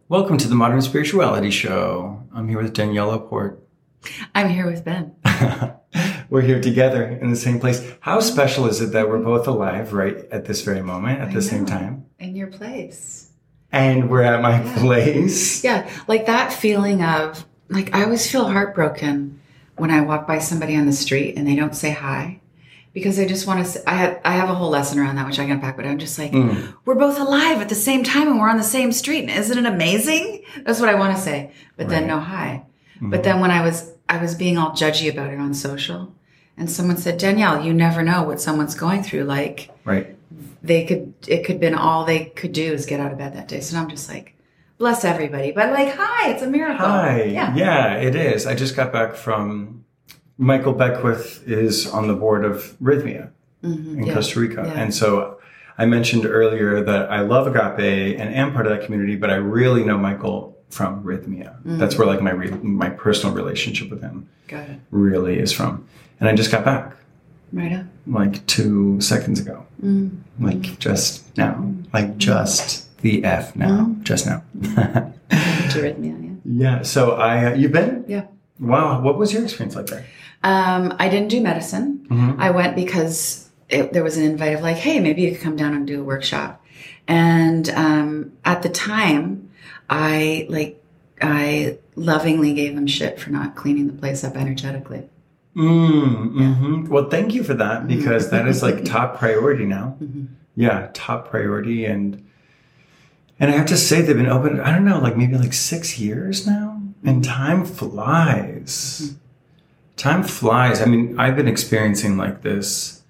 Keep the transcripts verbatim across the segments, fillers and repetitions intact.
Welcome to the Modern Spirituality Show. I'm here with Danielle Laporte. I'm here with Ben. We're here together in the same place. How special is it that we're both alive right at this very moment, at I the know. same time? In your place. And we're at my Yeah. place. Yeah, like that feeling of, like, I always feel heartbroken when I walk by somebody on the street and they don't say hi. Because I just want to, I have, I have a whole lesson around that, which I can unpack, but I'm just like, Mm. we're both alive at the same time and we're on the same street. And isn't it amazing? That's what I want to say. But then Right. no hi. Mhm. But then when I was, I was being all judgy about it on social, and someone said, Danielle, you never know what someone's going through. Like, Right. they could, it could have been all they could do is get out of bed that day. So now I'm just like, bless everybody. But like, hi, it's a miracle. Hi. Yeah. Yeah, it is. I just got back from, Michael Beckwith is on the board of Rhythmia Mhm, in yeah, Costa Rica. yeah. And so I mentioned earlier that I love Agape and am part of that community, but I really know Michael from Rhythmia. Mm. That's where like my re- my personal relationship with him Got it. really is from. And I just got back Right up. like two seconds ago, Mm. like just now, like just the F now, Mm. just now. Arrhythmia, yeah. Yeah. So I, uh, you've been? Yeah. Wow. What was your experience like there? Um, I didn't do medicine. Mhm. I went because it, there was an invite of like, hey, maybe you could come down and do a workshop. And um, at the time, I like I lovingly gave them shit for not cleaning the place up energetically. Mm, hmm Well, thank you for that, because that is like top priority now. Mm-hmm. Yeah, top priority. And and I have to say they've been open, I don't know, like maybe like six years now. And time flies. Mm-hmm. Time flies. I mean, I've been experiencing like this,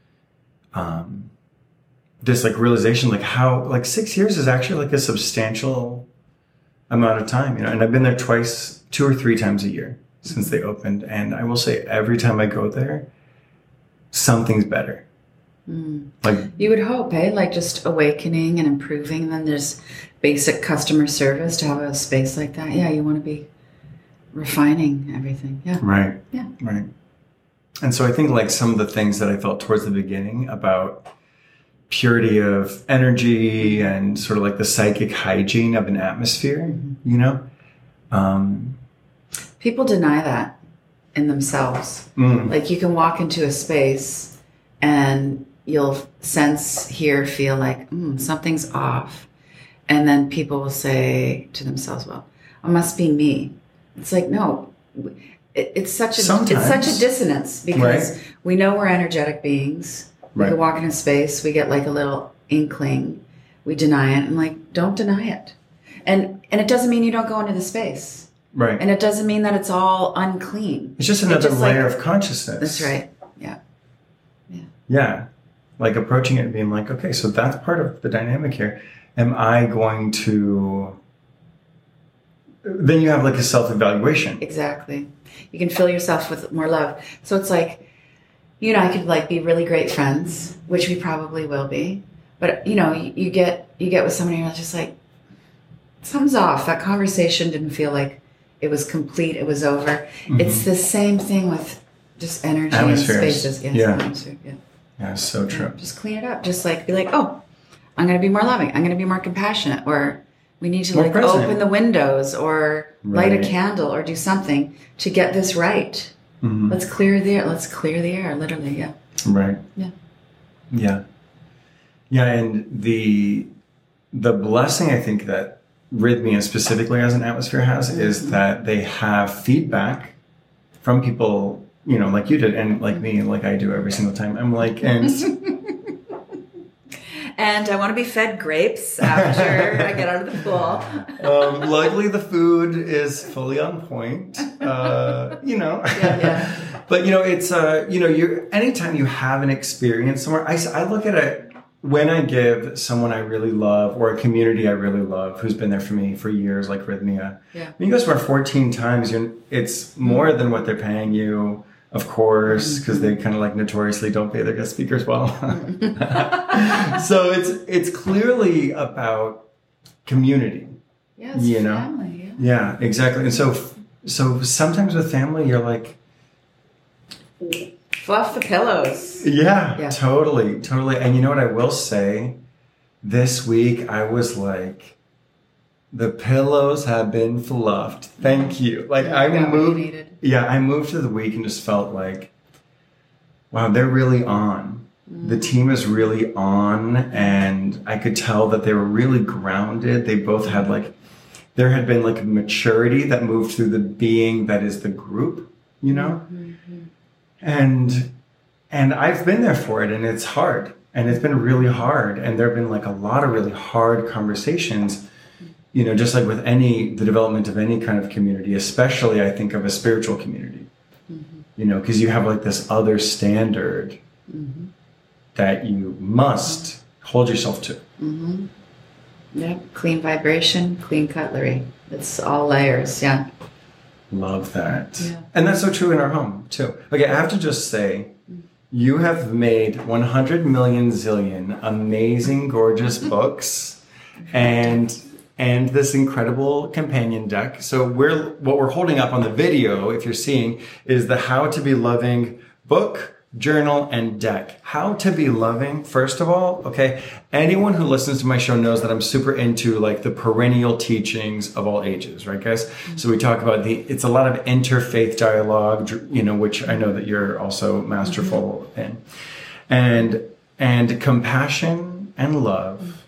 um, this like realization, like how like six years is actually like a substantial amount of time, you know. And I've been there twice, two or three times a year since they opened. And I will say every time I go there, something's better. Mm. Like, You would hope, eh? Like just awakening and improving. Then there's basic customer service to have a space like that. Yeah, you want to be refining everything. Yeah. right. Yeah. Right. And so I think like some of the things that I felt towards the beginning about purity of energy and sort of like the psychic hygiene of an atmosphere, you know, um, People deny that in themselves. mm, Like you can walk into a space and you'll sense, hear, feel like mm, something's off. And then people will say to themselves, well, it must be me. It's like, no, it, it's such a, Sometimes. it's such a dissonance because Right. we know we're energetic beings. We Right. can walk in a space, we get like a little inkling, we deny it, and like, don't deny it. And, and it doesn't mean you don't go into the space. right. And it doesn't mean that it's all unclean. It's just It another just, like- layer of consciousness. That's right. Yeah. Yeah. Like approaching it and being like, okay, so that's part of the dynamic here. Am I going to, then you have like a self-evaluation. Exactly. You can fill yourself with more love. So it's like, you know, I could like be really great friends, which we probably will be. But you know, you, you get you get with somebody and you're just like, something's off. That conversation didn't feel like it was complete. It was over. It's the same thing with just energy and Atmospheres. spaces. Yes, Yeah. atmosphere, yeah. Yeah, so true. Just clean it up. Just like be like, oh, I'm going to be more loving. I'm going to be more compassionate. Or we need to More like present. open the windows or light Right. a candle or do something to get this right. Mhm. Let's clear the air. Let's clear the air. Literally, yeah. Right. Yeah. Yeah. Yeah, and the the blessing I think that Rhythmia specifically as an atmosphere has is that they have feedback from people, you know, like you did and like me, like I do every single time. I'm like, and And I want to be fed grapes after I get out of the pool. um, luckily the food is fully on point. Uh, you know. Yeah, yeah. But you know, it's uh, you know, you anytime you have an experience somewhere, I, I look at it when I give someone I really love or a community I really love who's been there for me for years, like Rhythmia. Yeah. When you go somewhere fourteen times, you're, it's more than what they're paying you, of course, because they kind of like notoriously don't pay their guest speakers well. So it's it's clearly about community. Yeah, it's You know? family. Yeah. Yeah, exactly. And so so sometimes with family, you're like, Fluff the pillows. yeah, Yeah. totally, totally. And you know what I will say? This week I was like, The pillows have been fluffed. Thank you. Like Yeah, I got what you moved. needed. Yeah, I moved to the week and just felt like, wow, they're really on. The team is really on, and I could tell that they were really grounded. They both had like, there had been like a maturity that moved through the being that is the group, you know? Mm-hmm. And, and I've been there for it, and it's hard, and it's been really hard. And there've been like a lot of really hard conversations, you know, just like with any, the development of any kind of community, especially I think of a spiritual community, mm-hmm. you know, because you have like this other standard mm-hmm. that you must hold yourself to. Mm-hmm. Yep. Clean vibration, clean cutlery. It's all layers. Yeah. Love that. Yeah. And that's so true in our home too. Okay, I have to just say, you have made one hundred million zillion amazing, gorgeous books and and this incredible companion deck. So we're what we're holding up on the video, if you're seeing, is the How to Be Loving book, journal, and deck. How to Be Loving, first of all, okay, anyone who listens to my show knows that I'm super into like the perennial teachings of all ages, right guys? Mm-hmm. So we talk about the, it's a lot of interfaith dialogue, you know, which I know that you're also masterful mm-hmm. in. And, and compassion and love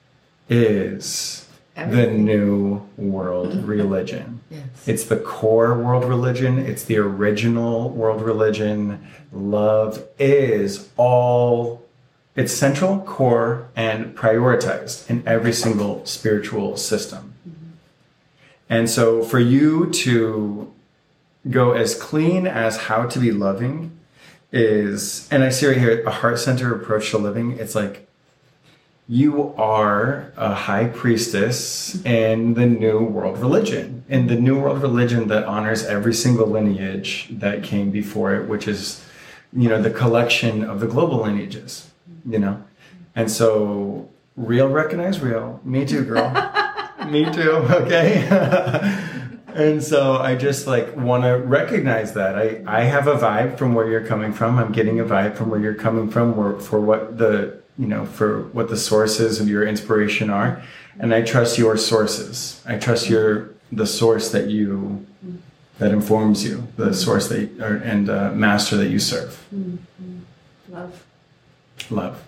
is Everything. The new world religion. Yes. It's the core world religion. It's the original world religion. Love is all, it's central, core, and prioritized in every single spiritual system. Mm-hmm. And so for you to go as clean as How to Be Loving is, and I see right here, a heart-centered approach to living. It's like, you are a high priestess in the new world religion, in the new world religion that honors every single lineage that came before it, which is, you know, the collection of the global lineages, you know? And so real recognize real. Me too, girl. Me too. Okay. And so I just like want to recognize that I, I have a vibe from where you're coming from. I'm getting a vibe from where you're coming from for, for what the, you know, for what the sources of your inspiration are. And I trust your sources. I trust your, the source that you, that informs you, the source that, you, or, and uh, master that you serve. Mm-hmm. Love. Love.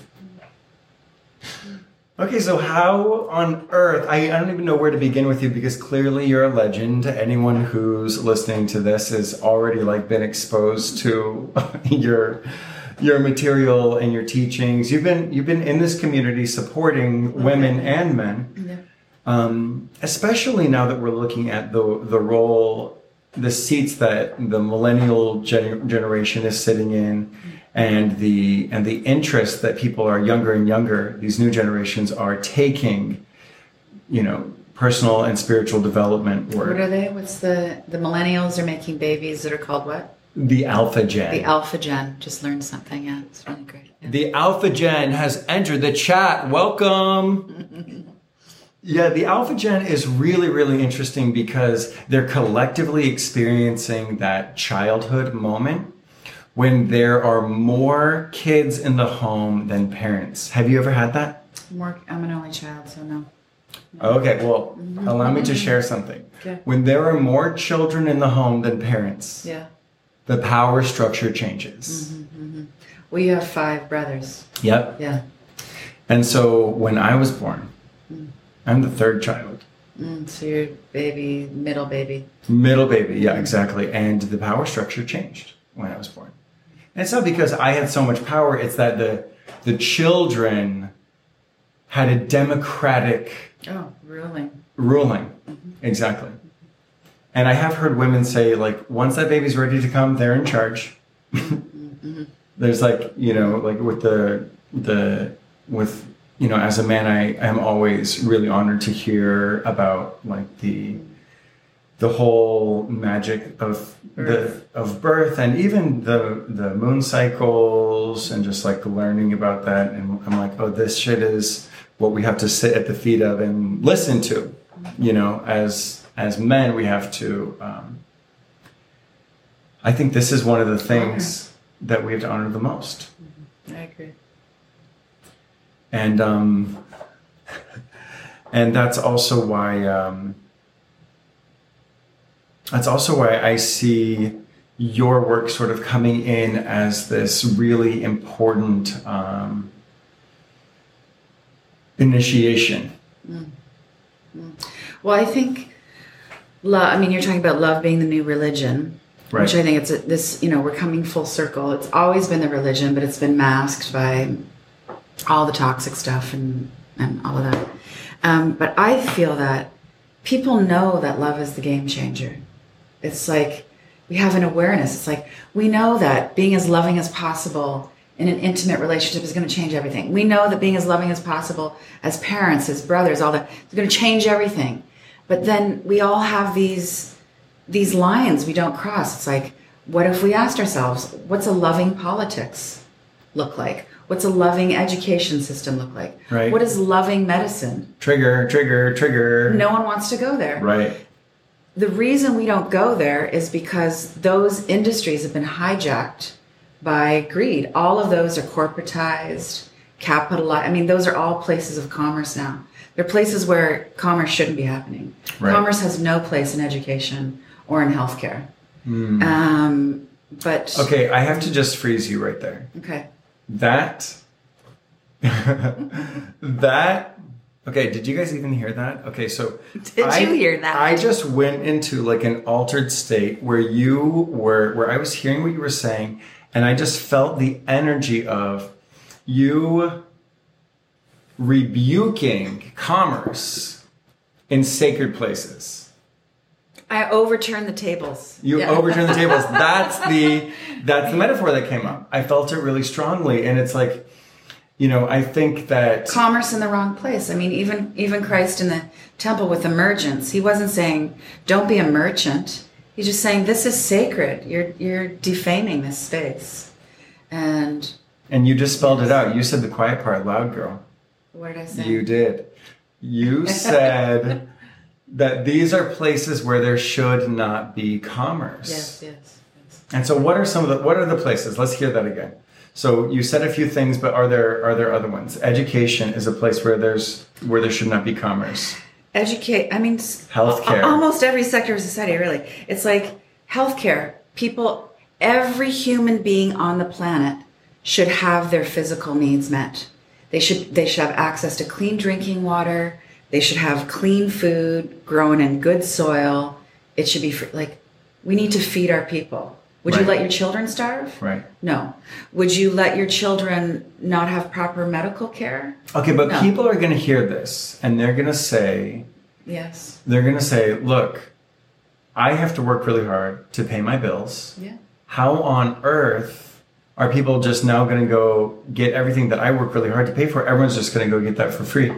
Okay, so how on earth, I, I don't even know where to begin with you because clearly you're a legend. Anyone who's listening to this has already like been exposed to your your material and your teachings. You've been you've been in this community supporting okay. women and men, yeah. um, especially now that we're looking at the the role, the seats that the millennial gen- generation is sitting in, mm-hmm. and the and the interest that people are younger and younger. These new generations are taking, you know, personal and spiritual development work. What are they? What's the the millennials are making babies that are called what? The Alpha Gen. The Alpha Gen. Just learned something. Yeah, it's really great. Yeah. The Alpha Gen has entered the chat. Welcome. Yeah, the Alpha Gen is really, really interesting because they're collectively experiencing that childhood moment when there are more kids in the home than parents. Have you ever had that? More, I'm an only child, so no. Okay, well, mm-hmm. allow me to share something. Okay. When there are more children in the home than parents, yeah. the power structure changes. Mm-hmm, mm-hmm. Well, you have five brothers. Yep. Yeah. And so when I was born, mm. I'm the third child. Mm, so you're baby, middle baby. Middle baby, yeah, exactly. And the power structure changed when I was born. And it's not because I had so much power, it's that the the children had a democratic oh, ruling. Ruling, mm-hmm. exactly. And I have heard women say, like, once that baby's ready to come, they're in charge. mm-hmm. There's like, you know, like with the, the, with, you know, as a man, I am always really honored to hear about like the, the whole magic of birth. the, of birth and even the, the moon cycles and just like learning about that. And I'm like, oh, this shit is what we have to sit at the feet of and listen to, you know, as, as men, we have to, um, I think this is one of the things okay. that we have to honor the most. I agree. And, um, And that's also why, um, that's also why I see your work sort of coming in as this really important um, initiation. Mm. Mm. Well, I think love, I mean, you're talking about love being the new religion, right. Which I think it's a, this, you know, we're coming full circle. It's always been the religion, but it's been masked by all the toxic stuff and, and all of that. Um, but I feel that people know that love is the game changer. It's like, we have an awareness. It's like, we know that being as loving as possible in an intimate relationship is going to change everything. We know that being as loving as possible as parents, as brothers, all that, is going to change everything. But then we all have these, these lines we don't cross. It's like, what if we asked ourselves, what's a loving politics look like? What's a loving education system look like? Right. What is loving medicine? Trigger, trigger, trigger. No one wants to go there. Right. The reason we don't go there is because those industries have been hijacked by greed. All of those are corporatized, capitalized. I mean, those are all places of commerce now. They're places where commerce shouldn't be happening. Right. Commerce has no place in education or in healthcare. Mm. Um, but okay, I have to just freeze you right there. Okay. That that okay, did you guys even hear that? Okay, so did I, you hear that? I just went into like an altered state where you were where I was hearing what you were saying, and I just felt the energy of you rebuking commerce in sacred places. I overturned the tables. You yeah. overturned the tables. That's the that's the metaphor that came up. I felt it really strongly, and it's like, you know, I think that commerce in the wrong place. I mean, even even Christ in the temple with the merchants, he wasn't saying don't be a merchant. He's just saying this is sacred. You're you're defaming this space, and and you just spelled yes. it out. You said the quiet part loud, girl. What did I say? You did. You said that these are places where there should not be commerce. Yes, yes, yes. And so, what are some of the what are the places? Let's hear that again. So you said a few things, but are there are there other ones? Education is a place where there's where there should not be commerce. Educate. I mean, healthcare. Almost every sector of society, really. It's like healthcare. People, every human being on the planet should have their physical needs met. They should they should have access to clean drinking water. They should have clean food grown in good soil. It should be free. Like, we need to feed our people. Would right. you let your children starve? Right. No. Would you let your children not have proper medical care? Okay, but no. people are going to hear this and they're going to say, yes. They're going to say, look, I have to work really hard to pay my bills. Yeah. How on earth are people just now going to go get everything that I work really hard to pay for? Everyone's just going to go get that for free.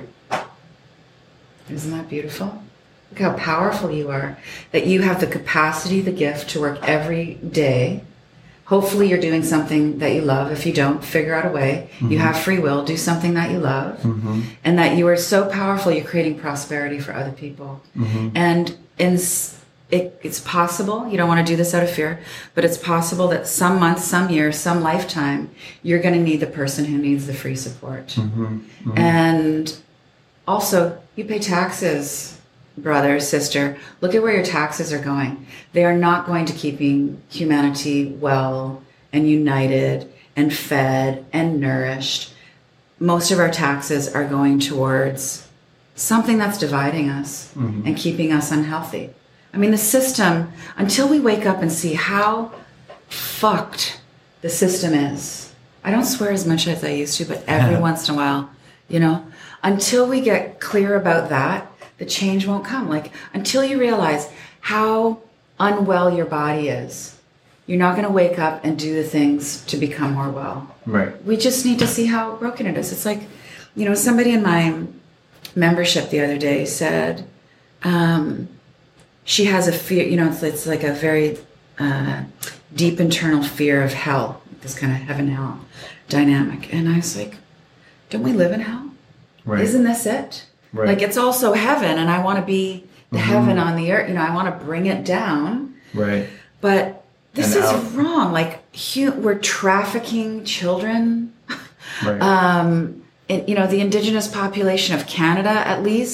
Isn't that beautiful? Look how powerful you are, that you have the capacity, the gift to work every day. Hopefully you're doing something that you love. If you don't, figure out a way. Mm-hmm. You have free will, do something that you love. Mm-hmm. And that you are so powerful, you're creating prosperity for other people. Mm-hmm. And in, it, it's possible, you don't want to do this out of fear, but it's possible that some month, some year, some lifetime, you're going to need the person who needs the free support. Mm-hmm. Mm-hmm. And also, you pay taxes, brother, sister. Look at where your taxes are going. They are not going to keeping humanity well and united and fed and nourished. Most of our taxes are going towards something that's dividing us mm-hmm. and keeping us unhealthy. I mean, the system, until we wake up and see how fucked the system is. I don't swear as much as I used to, but every once in a while, you know, until we get clear about that, the change won't come. Like, until you realize how unwell your body is, you're not going to wake up and do the things to become more well. Right. We just need to see how broken it is. It's like, you know, somebody in my membership the other day said, um, she has a fear, you know, it's, it's like a very uh, deep internal fear of hell, this kind of heaven-hell dynamic. And I was like, don't we live in hell? Right. Isn't this it? Right. Like, it's also heaven, and I want to be the mm-hmm. heaven on the earth. You know, I want to bring it down. Right. But this and is out. wrong. Like, hu- we're trafficking children. Right. Um, and, you know, the indigenous population of Canada, at least,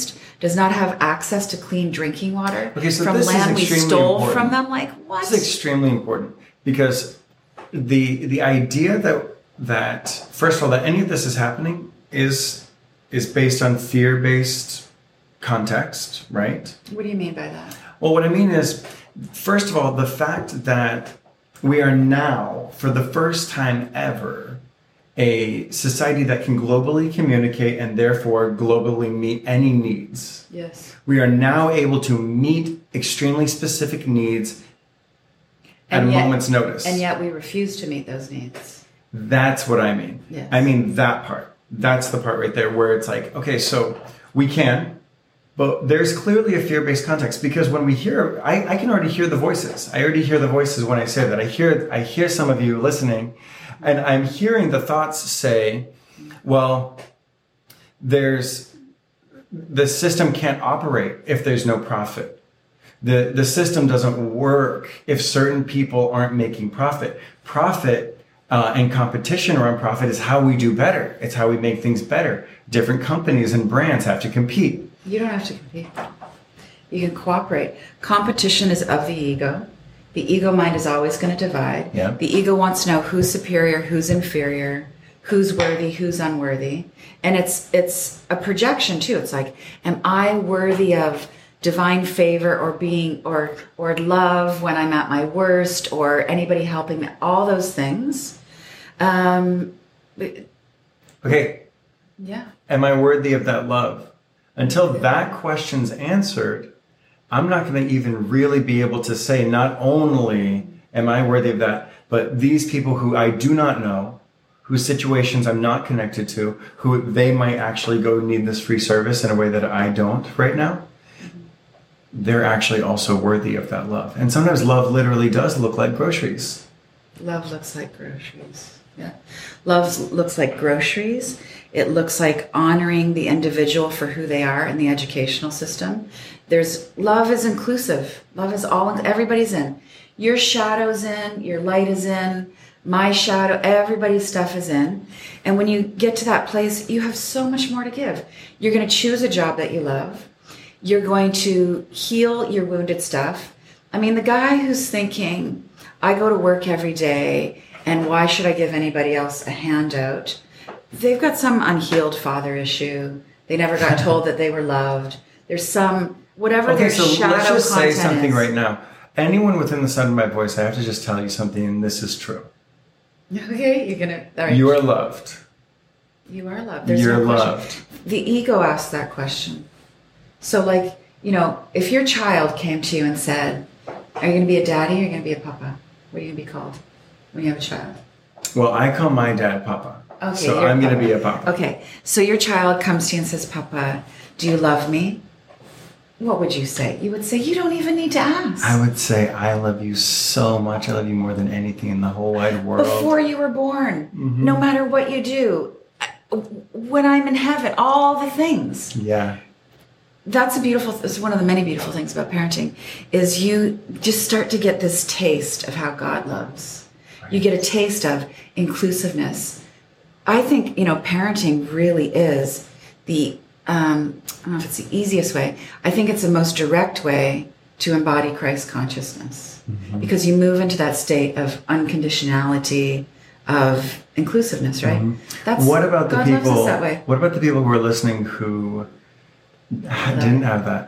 does not have access to clean drinking water Okay, so from this is land we extremely stole important. from them. Like, what? This is extremely important because the the idea that that first of all that any of this is happening is is based on fear-based context, right? What do you mean by that? Well, what I mean is, first of all, the fact that we are now, for the first time ever, a society that can globally communicate and therefore globally meet any needs. Yes. We are now able to meet extremely specific needs at And a yet- moment's notice. And yet we refuse to meet those needs. That's what I mean. Yes. I mean that part. That's the part right there where it's like, okay, so we can, but there's clearly a fear-based context because when we hear, I, I can already hear the voices. I already hear the voices when I say that. I hear, I hear some of you listening, and I'm hearing the thoughts say, well, there's, the system can't operate if there's no profit. The, the system doesn't work if certain people aren't making profit. Profit Uh, and competition around profit is how we do better. It's how we make things better. Different companies and brands have to compete. You don't have to compete. You can cooperate. Competition is of the ego. The ego mind is always going to divide. Yeah. The ego wants to know who's superior, who's inferior, who's worthy, who's unworthy. And it's it's a projection too. It's like, am I worthy of divine favor or being or or love when I'm at my worst or anybody helping me? All those things. Um, Okay, yeah. am I worthy of that love? Until that question's answered, I'm not going to even really be able to say not only am I worthy of that, but these people who I do not know, whose situations I'm not connected to, who they might actually go need this free service in a way that I don't right now, they're actually also worthy of that love. And sometimes love literally does look like groceries. Love looks like groceries. Yeah. Love looks like groceries. It looks like honoring the individual for who they are in the educational system. There's love is inclusive. Love is all, everybody's in. Your shadow's in, your light is in, my shadow, everybody's stuff is in. And when you get to that place, you have so much more to give. You're going to choose a job that you love. You're going to heal your wounded stuff. I mean, the guy who's thinking, I go to work every day, and why should I give anybody else a handout? They've got some unhealed father issue. They never got told that they were loved. There's some, whatever Okay, their so shadow let's just say content something is. right now. Anyone within the sound of my voice, I have to just tell you something, and this is true. Okay, you're going to, all right. You are loved. You are loved. There's You're no question. loved. The ego asks that question. So like, you know, if your child came to you and said, are you going to be a daddy or are you going to be a papa? What are you going to be called when you have a child? Well, I call my dad Papa. Okay, so you're I'm going to Papa. be a Papa. Okay, so your child comes to you and says, Papa, do you love me? What would you say? You would say, you don't even need to ask. I would say, I love you so much. I love you more than anything in the whole wide world. Before you were born, Mm-hmm. no matter what you do, when I'm in heaven, all the things. Yeah. That's a beautiful, it's one of the many beautiful things about parenting, is you just start to get this taste of how God loves. You get a taste of inclusiveness. I think, you know, parenting really is the, um, I don't know if it's the easiest way. I think it's the most direct way to embody Christ consciousness. Mm-hmm. Because you move into that state of unconditionality, of inclusiveness, right? Mm-hmm. That's what about the God people, loves us that way. What about the people who are listening who didn't have that?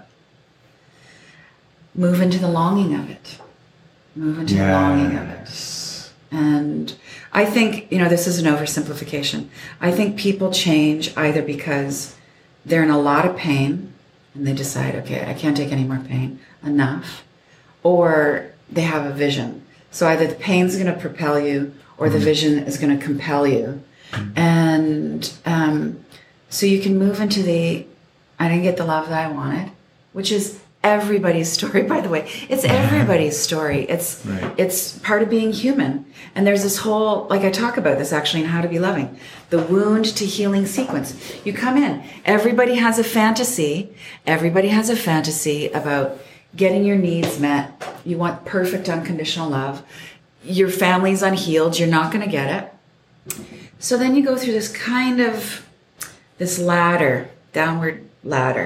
Move into the longing of it. Move into the longing of it. Yes. And I think, you know, this is an oversimplification. I think people change either because they're in a lot of pain and they decide, okay, I can't take any more pain, enough, or they have a vision. So either the pain's going to propel you or the vision is going to compel you. And um, so you can move into the, I didn't get the love that I wanted, which is everybody's story, by the way. It's everybody's story. It's Right. it's part of being human. And there's this whole, like I talk about this actually in How to Be Loving, the wound to healing sequence. You come in, everybody has a fantasy. Everybody has a fantasy about getting your needs met. You want perfect unconditional love. Your family's unhealed. You're not going to get it. So then you go through this kind of, this ladder, downward ladder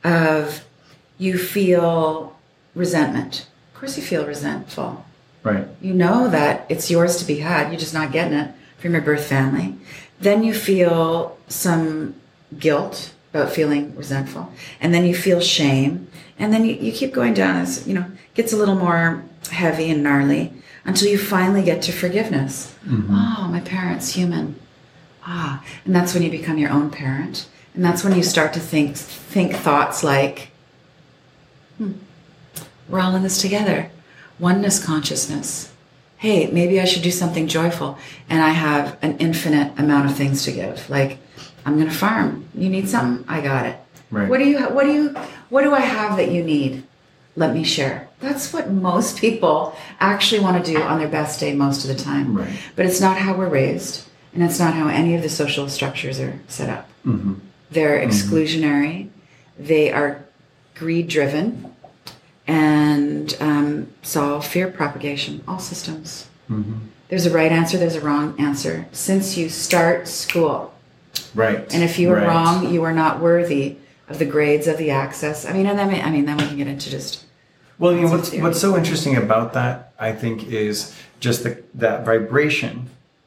of you feel resentment. Of course you feel resentful. Right. You know that it's yours to be had. You're just not getting it from your birth family. Then you feel some guilt about feeling resentful. And then you feel shame. And then you, you keep going down as, you know, gets a little more heavy and gnarly until you finally get to forgiveness. Mm-hmm. Oh, my parent's human. Ah, and that's when you become your own parent. And that's when you start to think think thoughts like, hmm, we're all in this together. Oneness consciousness. Hey, maybe I should do something joyful. And I have an infinite amount of things to give. Like, I'm going to farm. You need something? I got it. Right. What do you, what do you, what do I have that you need? Let me share. That's what most people actually want to do on their best day most of the time. Right. But it's not how we're raised. And it's not how any of the social structures are set up. Mm-hmm. They're exclusionary. Mm-hmm. They are greed-driven. And um, it's all fear propagation, all systems. Mm-hmm. There's a right answer, there's a wrong answer. Since you start school. Right. And if you are right. wrong, you are not worthy of the grades, of the access. I mean, and then, I mean, then we can get into just... Well, you know, what's, what's so interesting about that, I think, is just the, that vibration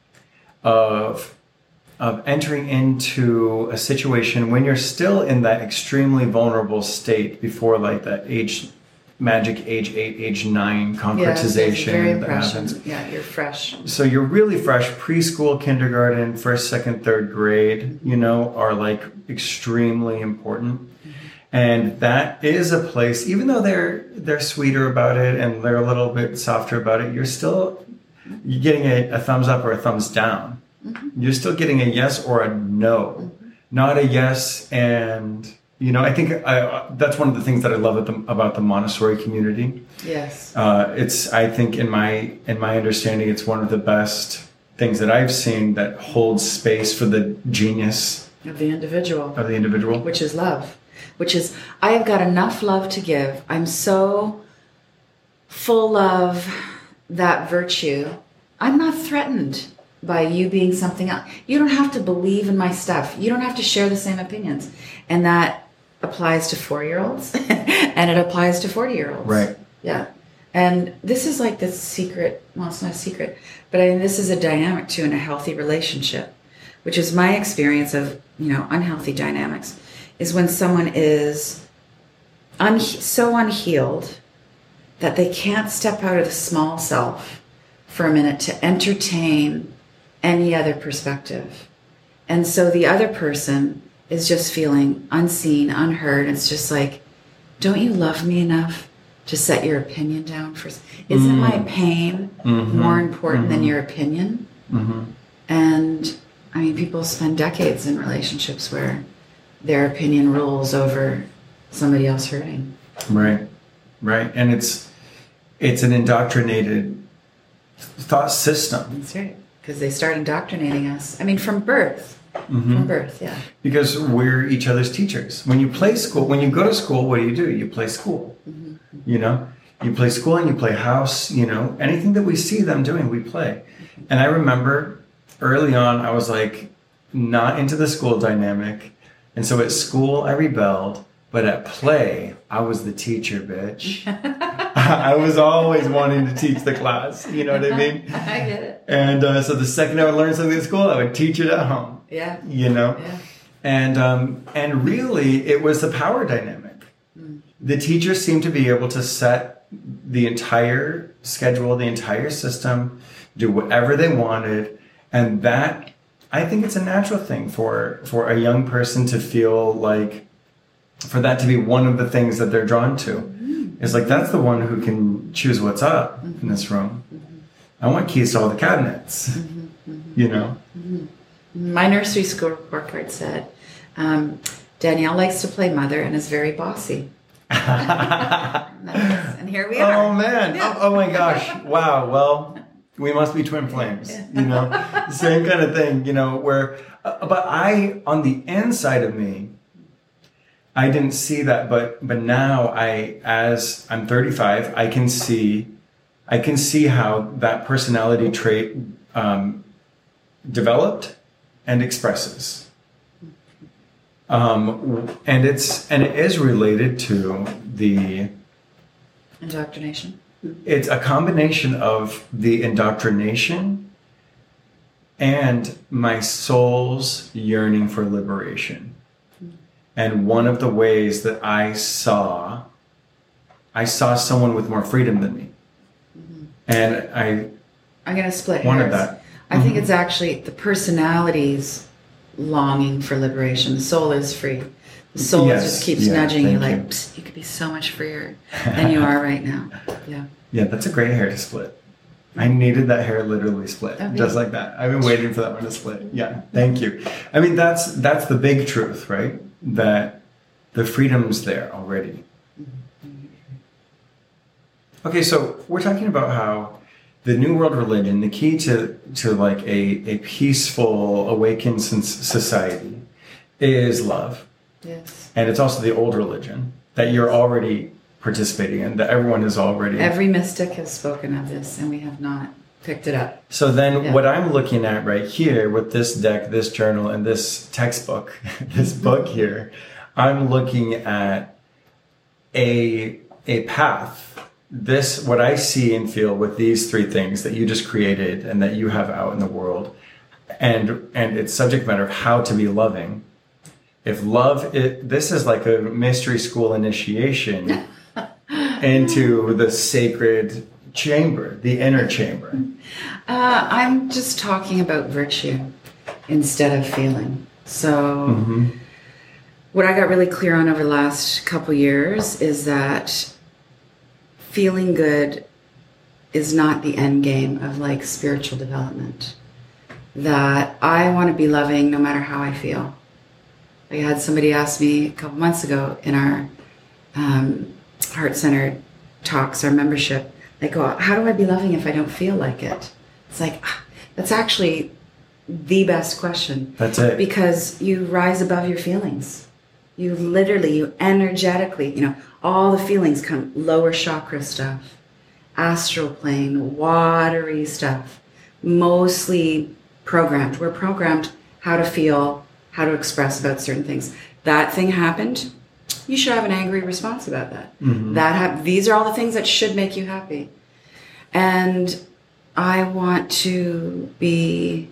of of entering into a situation when you're still in that extremely vulnerable state before like that age, magic age eight, age nine concretization. Yeah, very that happens. Yeah, you're fresh. So you're really fresh. Preschool, kindergarten, first, second, third grade, you know, are like extremely important. Mm-hmm. And that is a place, even though they're they're sweeter about it and they're a little bit softer about it, you're still you're getting a, a thumbs up or a thumbs down. Mm-hmm. You're still getting a yes or a no, mm-hmm. not a yes. And, you know, I think I, that's one of the things that I love about the, about the Montessori community. Yes. Uh, it's, I think in my, in my understanding, it's one of the best things that I've seen that holds space for the genius of the individual, of the individual, which is love, which is, I have got enough love to give. I'm so full of that virtue. I'm not threatened by you being something else. You don't have to believe in my stuff. You don't have to share the same opinions. And that applies to four-year-olds and it applies to forty-year-olds. Right. Yeah. And this is like the secret, well, it's not a secret, but I mean, this is a dynamic too in a healthy relationship, which is my experience of, you know, unhealthy dynamics, is when someone is un- so unhealed that they can't step out of the small self for a minute to entertain any other perspective. And so the other person is just feeling unseen, unheard. It's just like, don't you love me enough to set your opinion down first? Isn't mm. my pain mm-hmm. more important mm-hmm. than your opinion? Mm-hmm. And I mean, people spend decades in relationships where their opinion rules over somebody else hurting. Right, right. And it's it's an indoctrinated thought system. That's right. Because they start indoctrinating us. I mean, from birth. Mm-hmm. From birth, yeah. Because we're each other's teachers. When you play school, when you go to school, what do you do? You play school. Mm-hmm. You know? You play school and you play house, you know? Anything that we see them doing, we play. Mm-hmm. And I remember early on, I was like not into the school dynamic. And so at school, I rebelled. But at play, I was the teacher, bitch. I was always wanting to teach the class. You know what I mean? I get it. And uh, so the second I would learn something at school, I would teach it at home. Yeah. You know? Yeah. And um, and really, it was the power dynamic. Mm. The teacher seemed to be able to set the entire schedule, the entire system, do whatever they wanted. And that, I think it's a natural thing for, for a young person to feel like, for that to be one of the things that they're drawn to. Mm-hmm. It's like, that's the one who can choose what's up mm-hmm. in this room. Mm-hmm. I want keys to all the cabinets, mm-hmm. Mm-hmm. you know? Mm-hmm. My nursery school report card said, um, Danielle likes to play mother and is very bossy. And here we are. Oh, man. Yeah. Oh, oh, my gosh. Wow. Well, we must be twin flames, you know? Same kind of thing, you know, where, uh, but I, on the inside of me, I didn't see that, but but now I, as I'm thirty-five, I can see, I can see how that personality trait um, developed and expresses. Um, and it's and it is related to the indoctrination. It's a combination of the indoctrination and my soul's yearning for liberation. And one of the ways that I saw, I saw someone with more freedom than me. Mm-hmm. And I I'm going to split wanted hairs. that. I Mm-hmm. think it's actually the personality's longing for liberation. The soul is free. The soul Yes, just keeps yeah, nudging you thank like, you. Psst, you could be so much freer than you are right now. Yeah. Yeah, that's a great hair to split. I needed that hair literally split, Okay. just like that. I've been waiting for that one to split. Yeah, thank you. I mean, that's that's the big truth, right? That the freedom's there already. Okay, so we're talking about how the New World religion, the key to to like a a peaceful, awakened society, is love, Yes. and it's also the old religion that you're already participating in, that everyone is already. Every mystic has spoken of this, and we have not picked it up. So then Yeah. what I'm looking at right here with this deck, this journal, and this textbook, this book here, I'm looking at a a path. This, what I see and feel with these three things that you just created and that you have out in the world, and and its subject matter of how to be loving. If love, it, this is like a mystery school initiation into the sacred chamber, the inner chamber. Uh, I'm just talking about virtue instead of feeling. So Mm-hmm. what I got really clear on over the last couple years is that feeling good is not the end game of like spiritual development. That I want to be loving no matter how I feel. I had somebody ask me a couple months ago in our um, Heart Center talks, our membership, they go, how do I be loving if I don't feel like it? It's like, ah, that's actually the best question. That's it. Because you rise above your feelings. You literally, you energetically, you know, all the feelings come, lower chakra stuff, astral plane, watery stuff, mostly programmed. We're programmed how to feel, how to express about certain things. That thing happened, you should have an angry response about that. Mm-hmm. That hap- These are all the things that should make you happy. And I want to be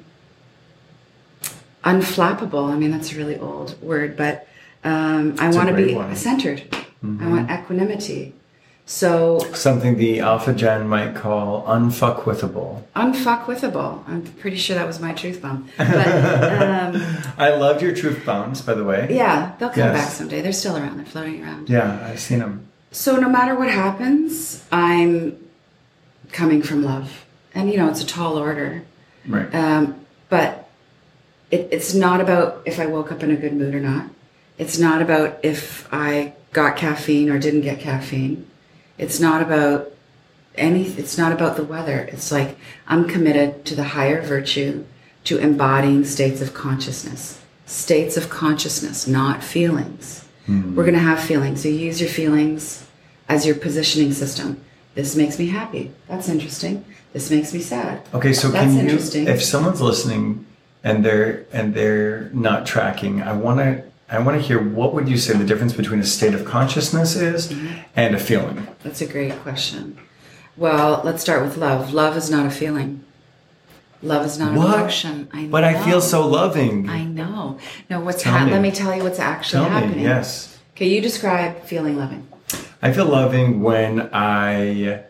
unflappable. I mean, that's a really old word, but um, I It's a want to great be one. centered. Mm-hmm. I want equanimity. So Something the Alpha Gen might call unfuckwithable. unfuckwithable. I'm pretty sure that was my truth bomb. But um, I loved your truth bombs, by the way. yeah, they'll come Yes. back someday. They're still around. They're floating around. Yeah, I've seen them. So no matter what happens, I'm coming from love. And, you know, it's a tall order. Right. Um, but it, it's not about if I woke up in a good mood or not. It's not about if I got caffeine or didn't get caffeine. It's not about any, it's not about the weather. It's like I'm committed to the higher virtue, to embodying states of consciousness. States of consciousness, not feelings. Hmm. We're going to have feelings. You use your feelings as your positioning system. This makes me happy. That's interesting. This makes me sad. Okay, so That's can you, interesting. if someone's listening and they're and they're not tracking, I want to I want to hear what would you say the difference between a state of consciousness is Mm-hmm. and a feeling. That's a great question. Well, let's start with love. Love is not a feeling. Love is not What? an emotion. I know. But I feel so loving. I know. No, what's Tell happening? me. Let me tell you what's actually Tell happening. me, yes. Okay, you describe feeling loving. I feel loving when I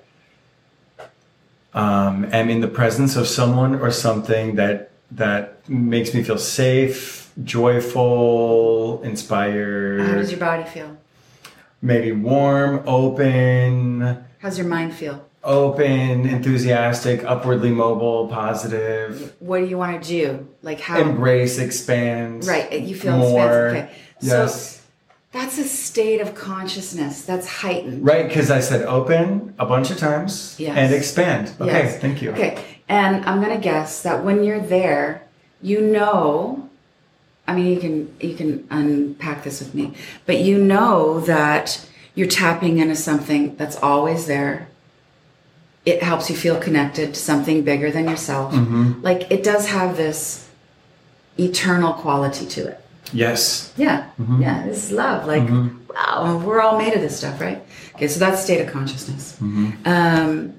um, am in the presence of someone or something that that makes me feel safe, joyful, inspired. How does your body feel? Maybe warm, open, How's your mind feel? open, enthusiastic, upwardly mobile, positive, What do you want to do? Like how? embrace, expand. Right, you feel more. expansive. Okay, Yes. so that's a state of consciousness that's heightened. Right, because I said open a bunch of times Yes. and expand. Okay, Yes. thank you. Okay, and I'm gonna guess that when you're there, you know. I mean, you can you can unpack this with me, but you know that you're tapping into something that's always there. It helps you feel connected to something bigger than yourself. Mm-hmm. Like it does have this eternal quality to it. Yes. Yeah. Mm-hmm. Yeah. This is love. Like, mm-hmm. wow, we're all made of this stuff, right? Okay, so that's state of consciousness. Mm-hmm. Um,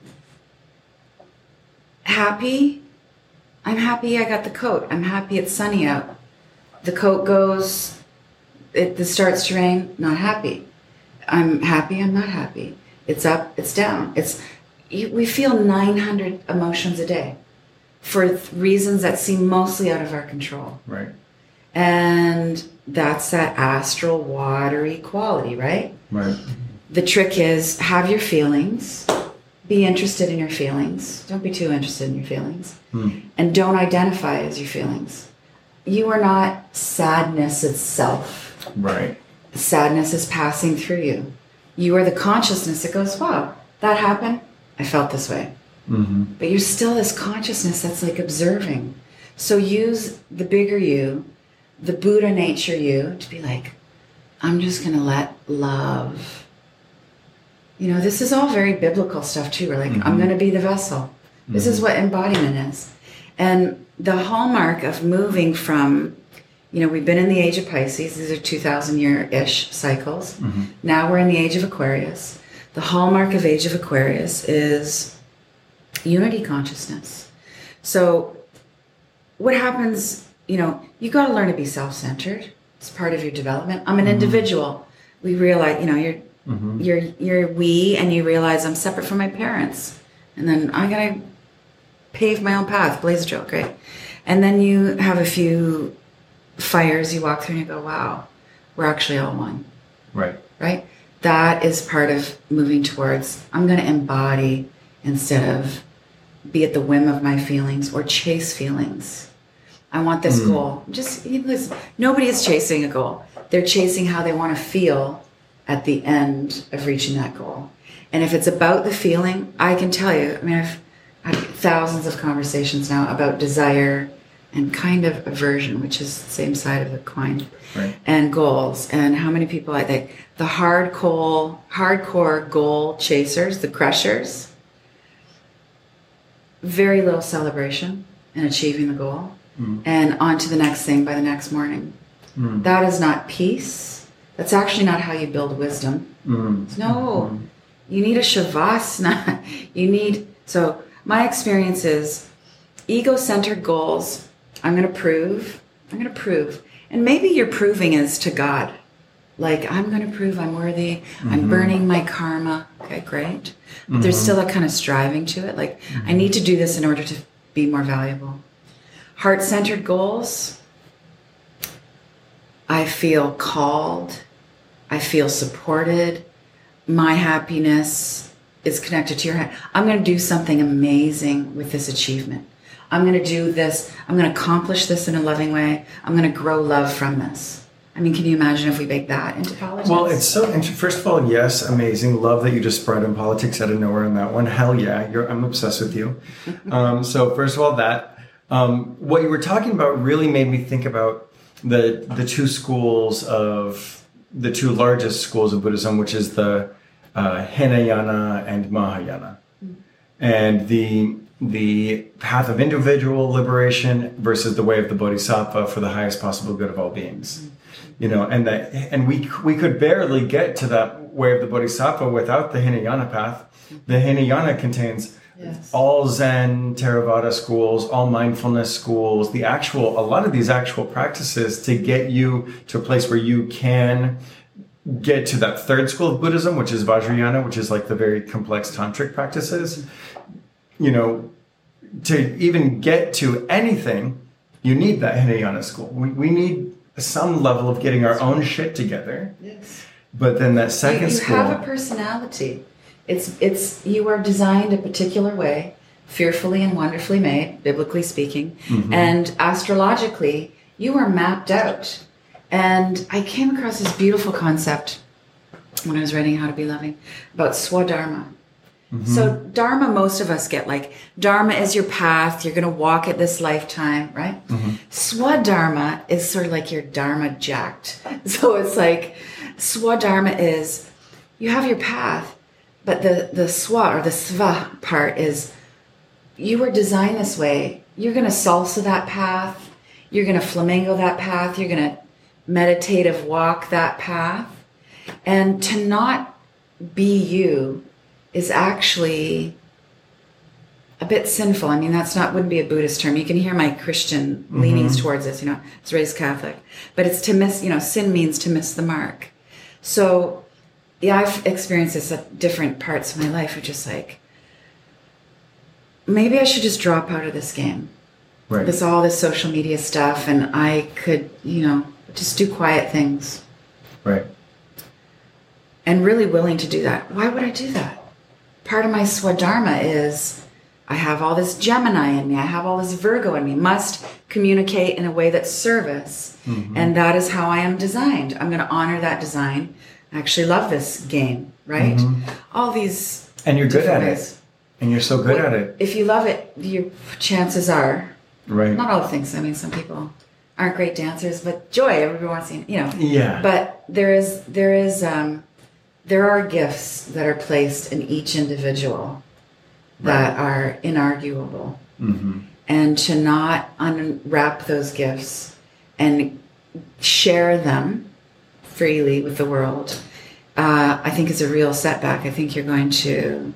happy. I'm happy I got the coat. I'm happy it's sunny out. The coat goes, it, it starts to rain, not happy. I'm happy, I'm not happy. It's up, it's down. It's we feel nine hundred emotions a day for th- reasons that seem mostly out of our control. Right. And that's that astral watery quality, right? Right. The trick is have your feelings, be interested in your feelings. Don't be too interested in your feelings. Hmm. And don't identify as your feelings. You are not sadness itself. Right. Sadness is passing through you. You are the consciousness that goes, wow, that happened. I felt this way. Mm-hmm. But you're still this consciousness that's like observing. So use the bigger you, the Buddha nature you, to be like, I'm just going to let love. You know, this is all very biblical stuff too. We're like, mm-hmm. I'm going to be the vessel. Mm-hmm. This is what embodiment is. And the hallmark of moving from, you know, we've been in the age of Pisces. These are two thousand year-ish cycles. Mm-hmm. Now we're in the age of Aquarius. The hallmark of age of Aquarius is unity consciousness. So what happens, you know, you got to learn to be self-centered. It's part of your development. I'm an mm-hmm. individual. We realize, you know, you're, mm-hmm. you're, you're we, and you realize I'm separate from my parents. And then I got to pave my own path, blaze a trail, great. And then you have a few fires you walk through and you go, wow, we're actually all one. Right. Right? That is part of moving towards, I'm going to embody instead of be at the whim of my feelings or chase feelings. I want this mm. goal. Just listen, nobody is chasing a goal. They're chasing how they want to feel at the end of reaching that goal. And if it's about the feeling, I can tell you, I mean, I've had thousands of conversations now about desire and kind of aversion, which is the same side of the coin, right. and goals. And how many people I think, the hardcore, hardcore goal chasers, the crushers, very little celebration in achieving the goal, mm. and on to the next thing by the next morning. Mm. That is not peace. That's actually not how you build wisdom. Mm. No, mm. you need a shavasana. You need, so my experience is ego-centered goals. I'm going to prove, I'm going to prove. And maybe your proving is to God. Like, I'm going to prove I'm worthy. Mm-hmm. I'm burning my karma. Okay, great. But mm-hmm. there's still a kind of striving to it. Like, mm-hmm. I need to do this in order to be more valuable. Heart-centered goals. I feel called. I feel supported. My happiness is connected to your head. I'm going to do something amazing with this achievement. I'm going to do this. I'm going to accomplish this in a loving way. I'm going to grow love from this. I mean, can you imagine if we baked that into politics? Well, it's so interesting. First of all, yes, amazing. Love that you just brought in politics out of nowhere in that one. Hell yeah. You're, I'm obsessed with you. um, so first of all, that. Um, what you were talking about really made me think about the the two schools of, the two largest schools of Buddhism, which is the uh, Hinayana and Mahayana. Mm. And the... the path of individual liberation versus the way of the bodhisattva for the highest possible good of all beings. You know, and that, and we we could barely get to that way of the bodhisattva without the Hinayana path. The Hinayana contains yes. all Zen, Theravada schools, all mindfulness schools, the actual, a lot of these actual practices to get you to a place where you can get to that third school of Buddhism, which is Vajrayana, which is like the very complex tantric practices. You know, to even get to anything, you need that Hinayana school. We, we need some level of getting our own shit together. Yes. But then that second you, you school... You have a personality. It's, it's, you are designed a particular way, fearfully and wonderfully made, biblically speaking. Mm-hmm. And astrologically, you are mapped out. And I came across this beautiful concept when I was writing How to Be Loving about Swadharma. Mm-hmm. So Dharma, most of us get like, Dharma is your path. You're going to walk it this lifetime, right? Mm-hmm. Swadharma is sort of like your Dharma jacked. So it's like, Swadharma is, you have your path, but the, the Swa or the Sva part is, you were designed this way. You're going to salsa that path. You're going to flamenco that path. You're going to meditative walk that path. And to not be you is actually a bit sinful. I mean, that's not, wouldn't be a Buddhist term. You can hear my Christian mm-hmm. leanings towards this, you know, it's raised Catholic, but it's to miss, you know, sin means to miss the mark. So yeah, I've experienced this at different parts of my life, which is like, maybe I should just drop out of this game. Right. This, all this social media stuff, and I could, you know, just do quiet things. Right. And really willing to do that. Why would I do that? Part of my Swadharma is I have all this Gemini in me. I have all this Virgo in me. Must communicate in a way that's service. Mm-hmm. And that is how I am designed. I'm going to honor that design. I actually love this game, right? Mm-hmm. All these And you're good at ways. it. And you're so good well, at it. If you love it, your chances are, right. not all the things. I mean, some people aren't great dancers, but joy, everybody wants to, you know. Yeah. But there is, there is, um, there are gifts that are placed in each individual that right. are inarguable. Mm-hmm. And to not unwrap those gifts and share them freely with the world, uh, I think is a real setback. I think you're going to,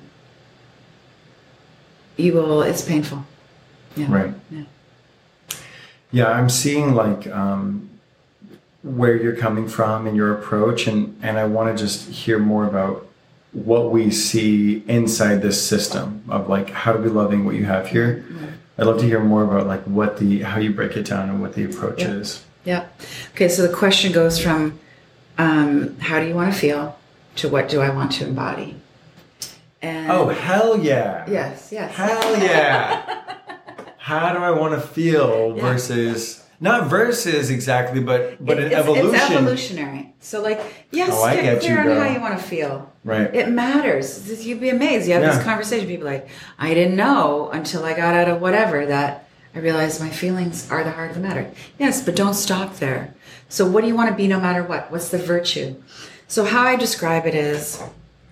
you will, it's painful. Yeah. Right. Yeah. Yeah, I'm seeing like um, where you're coming from and your approach, and, and I want to just hear more about what we see inside this system of like how to be loving what you have here. Mm-hmm. I'd love to hear more about like what the how you break it down and what the approach yeah. is. Yeah. Okay, so the question goes from um, how do you want to feel to what do I want to embody? And oh, hell yeah. Yes, yes. Hell yeah. How do I want to feel yeah. versus, not versus exactly, but but it, an it's, evolution. It's evolutionary. So like, yes, oh, get, get clear you, on how you want to feel. Right. It matters. You'd be amazed. You have yeah. this conversation, people are like, I didn't know until I got out of whatever that I realized my feelings are the heart of the matter. Yes, but don't stop there. So what do you want to be no matter what? What's the virtue? So how I describe it is,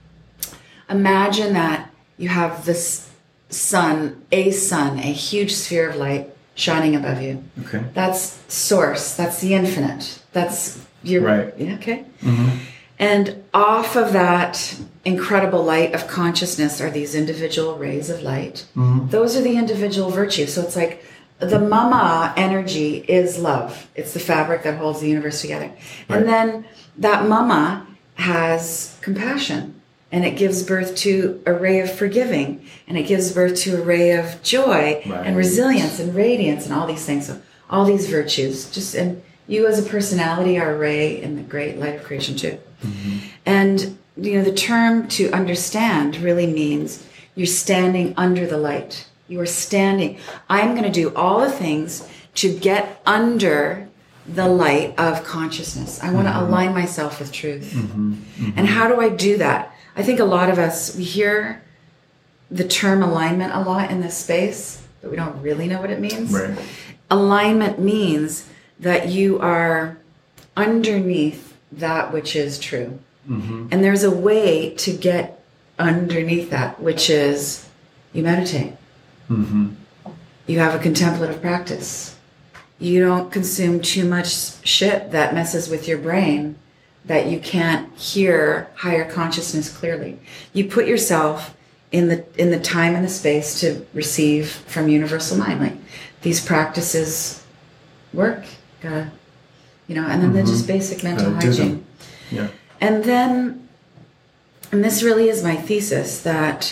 imagine that you have this sun, a sun, a huge sphere of light shining above you. Okay. That's source. That's the infinite. That's your right. Yeah, okay. Mm-hmm. And off of that incredible light of consciousness are these individual rays of light. Mm-hmm. Those are the individual virtues. So it's like the mama energy is love. It's the fabric that holds the universe together. Right. And then that mama has compassion. And it gives birth to a ray of forgiving, and it gives birth to a ray of joy right. and resilience and radiance and all these things. So all these virtues, just and you as a personality are a ray in the great light of creation too. Mm-hmm. And you know the term to understand really means you're standing under the light. You are standing. I'm going to do all the things to get under the light of consciousness. I want mm-hmm. to align myself with truth. Mm-hmm. Mm-hmm. And how do I do that? I think a lot of us, we hear the term alignment a lot in this space, but we don't really know what it means. Right. Alignment means that you are underneath that which is true. Mm-hmm. And there's a way to get underneath that, which is you meditate. Mm-hmm. You have a contemplative practice. You don't consume too much shit that messes with your brain, that you can't hear higher consciousness clearly. You put yourself in the in the time and the space to receive from universal mind. Like these practices work, gotta, you know, and then mm-hmm. they're just basic mental uh, hygiene. Yeah. And then, and this really is my thesis, that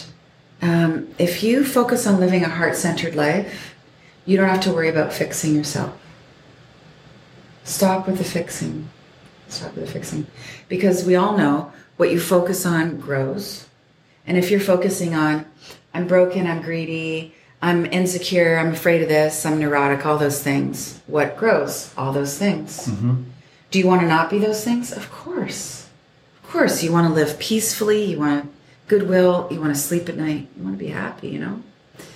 um, if you focus on living a heart-centered life, you don't have to worry about fixing yourself. Stop with the fixing. Stop with the fixing. Because we all know what you focus on grows. And if you're focusing on, I'm broken, I'm greedy, I'm insecure, I'm afraid of this, I'm neurotic, all those things, what grows? All those things. Mm-hmm. Do you want to not be those things? Of course. Of course. You want to live peacefully, you want goodwill, you want to sleep at night, you want to be happy, you know?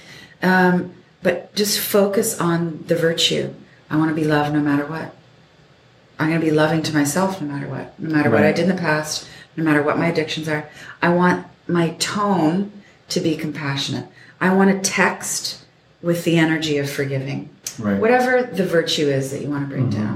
Um, but just focus on the virtue. I want to be loved no matter what. I'm going to be loving to myself no matter what. No matter right. what I did in the past, no matter what my addictions are. I want my tone to be compassionate. I want to text with the energy of forgiving. Right. Whatever the virtue is that you want to bring mm-hmm. down.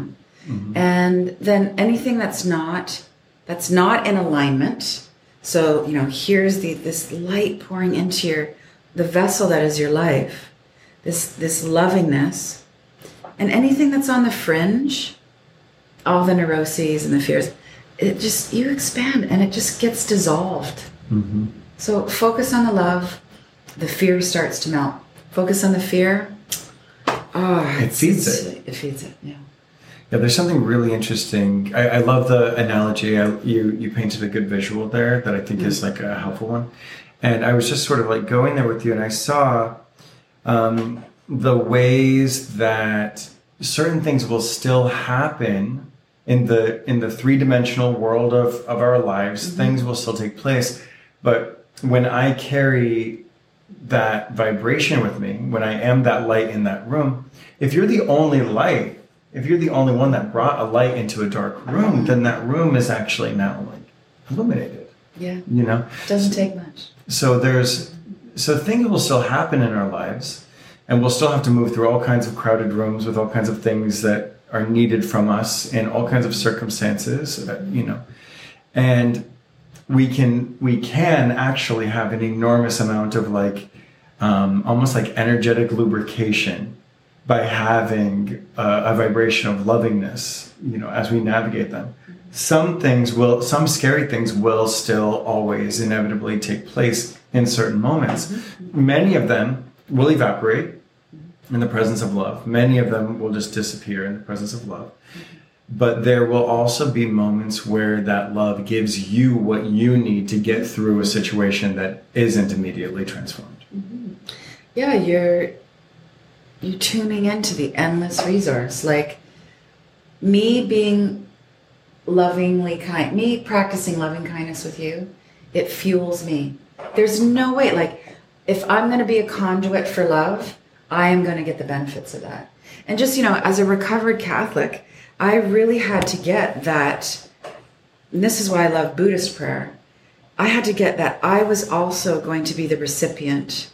Mm-hmm. And then anything that's not, that's not in alignment. So, you know, here's the, this light pouring into your, the vessel that is your life, this, this lovingness, and anything that's on the fringe, all the neuroses and the fears, it just, you expand and it just gets dissolved. Mm-hmm. So focus on the love, the fear starts to melt. Focus on the fear. Oh, it feeds it. It feeds it, yeah. Yeah, there's something really interesting. I, I love the analogy. I, you you painted a good visual there that I think mm-hmm. is like a helpful one. And I was just sort of like going there with you, and I saw um, the ways that certain things will still happen in the in the three-dimensional world of, of our lives. Mm-hmm. Things will still take place. But when I carry that vibration with me, when I am that light in that room, if you're the only light, if you're the only one that brought a light into a dark room, then that room is actually now like illuminated. Yeah. You know? Doesn't take much. So there's so things will still happen in our lives, and we'll still have to move through all kinds of crowded rooms with all kinds of things that are needed from us in all kinds of circumstances, you know. And we can we can actually have an enormous amount of like um, almost like energetic lubrication by having a, a vibration of lovingness, you know, as we navigate them. Some things will, some scary things will still always inevitably take place in certain moments. Mm-hmm. Many of them will evaporate in the presence of love. Many of them will just disappear in the presence of love. But there will also be moments where that love gives you what you need to get through a situation that isn't immediately transformed. Mm-hmm. Yeah, you're you're tuning into the endless resource. Like me being lovingly kind, me practicing loving kindness with you, it fuels me. There's no way, like if I'm going to be a conduit for love, I am going to get the benefits of that. And just, you know, as a recovered Catholic, I really had to get that, and this is why I love Buddhist prayer, I had to get that I was also going to be the recipient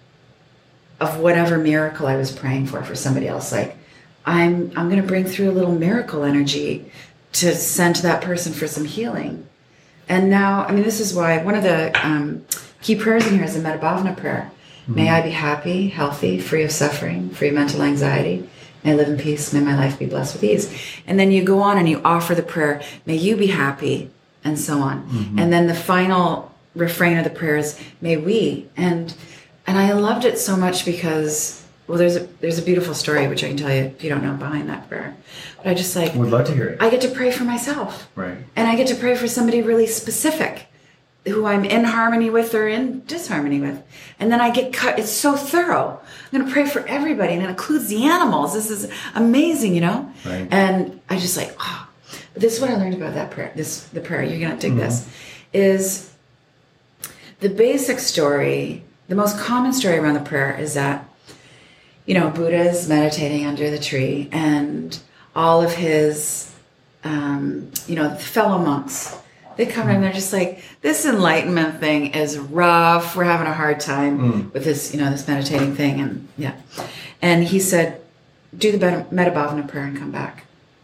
of whatever miracle I was praying for for somebody else. Like, I'm I'm going to bring through a little miracle energy to send to that person for some healing. And now, I mean, this is why one of the um, key prayers in here is the Metta Bhavana prayer. Mm-hmm. May I be happy, healthy, free of suffering, free of mental anxiety. May I live in peace. May my life be blessed with ease. And then you go on and you offer the prayer, may you be happy, and so on. Mm-hmm. And then the final refrain of the prayer is, may we. And and I loved it so much because, well, there's a there's a beautiful story, which I can tell you if you don't know, behind that prayer. But I just like... Would love to hear it. I get to pray for myself. Right. And I get to pray for somebody really specific, who I'm in harmony with or in disharmony with. And then I get cut. It's so thorough. I'm going to pray for everybody, and it includes the animals. This is amazing, you know? Right. And I just like, oh, but this is what I learned about that prayer, this, the prayer, you're going to dig mm-hmm. this, is the basic story, the most common story around the prayer is that, you know, Buddha is meditating under the tree, and all of his, um, you know, fellow monks, they come in and they're just like, this enlightenment thing is rough. We're having a hard time mm. with this, you know, this meditating thing. And yeah. And he said, do the Metta Bhavana prayer and come back.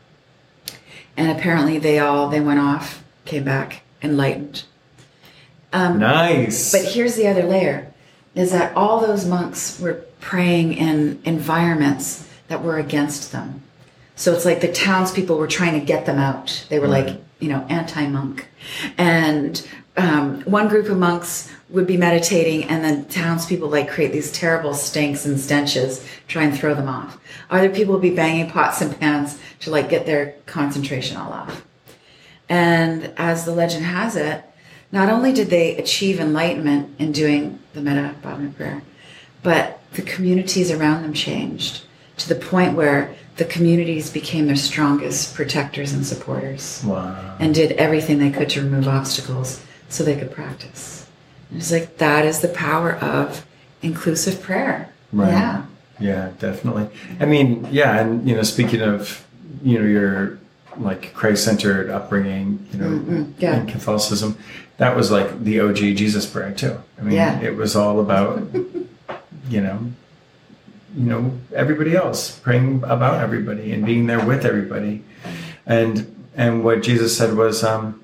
And apparently they all, they went off, came back, enlightened. Um, nice. But here's the other layer, is that all those monks were praying in environments that were against them. So it's like the townspeople were trying to get them out. They were mm. like, you know, anti-monk. And um, one group of monks would be meditating, and then townspeople like create these terrible stinks and stenches, try and throw them off. Other people would be banging pots and pans to like get their concentration all off. And as the legend has it, not only did they achieve enlightenment in doing the Metta Bhavana prayer, but the communities around them changed to the point where the communities became their strongest protectors and supporters. Wow. And did everything they could to remove obstacles so they could practice. And it's like, that is the power of inclusive prayer. Right. Yeah. Yeah, definitely. I mean, yeah, and, you know, speaking of, you know, your, like, Christ-centered upbringing, you know, mm-hmm. yeah. in Catholicism, that was, like, the O G Jesus prayer, too. I mean, yeah. it was all about, you know, you know, everybody else, praying about everybody and being there with everybody. And and what Jesus said was um,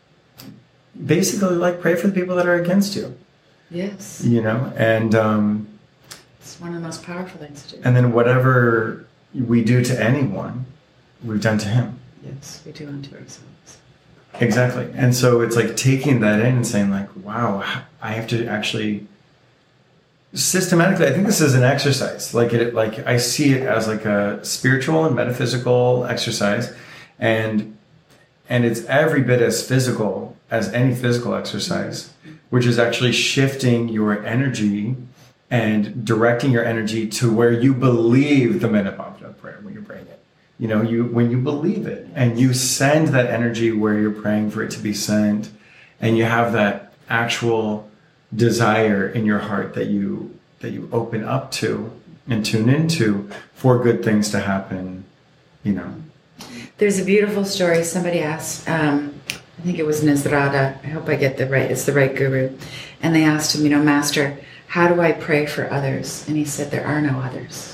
basically like pray for the people that are against you. Yes. You know, and um, it's one of the most powerful things to do. And then whatever we do to anyone, we've done to him. Yes, we do unto ourselves. Exactly. And so it's like taking that in and saying like, wow, I have to actually systematically, I think this is an exercise. Like it, like I see it as like a spiritual and metaphysical exercise. And, and it's every bit as physical as any physical exercise, which is actually shifting your energy and directing your energy to where you believe the Menabhavta prayer when you're praying it. You know, you when you believe it and you send that energy where you're praying for it to be sent, and you have that actual desire in your heart that you that you open up to and tune into for good things to happen, you know. There's a beautiful story. Somebody asked, um, I think it was Nisrada. I hope I get the right, it's the right guru. And they asked him, you know, Master, how do I pray for others? And he said, there are no others.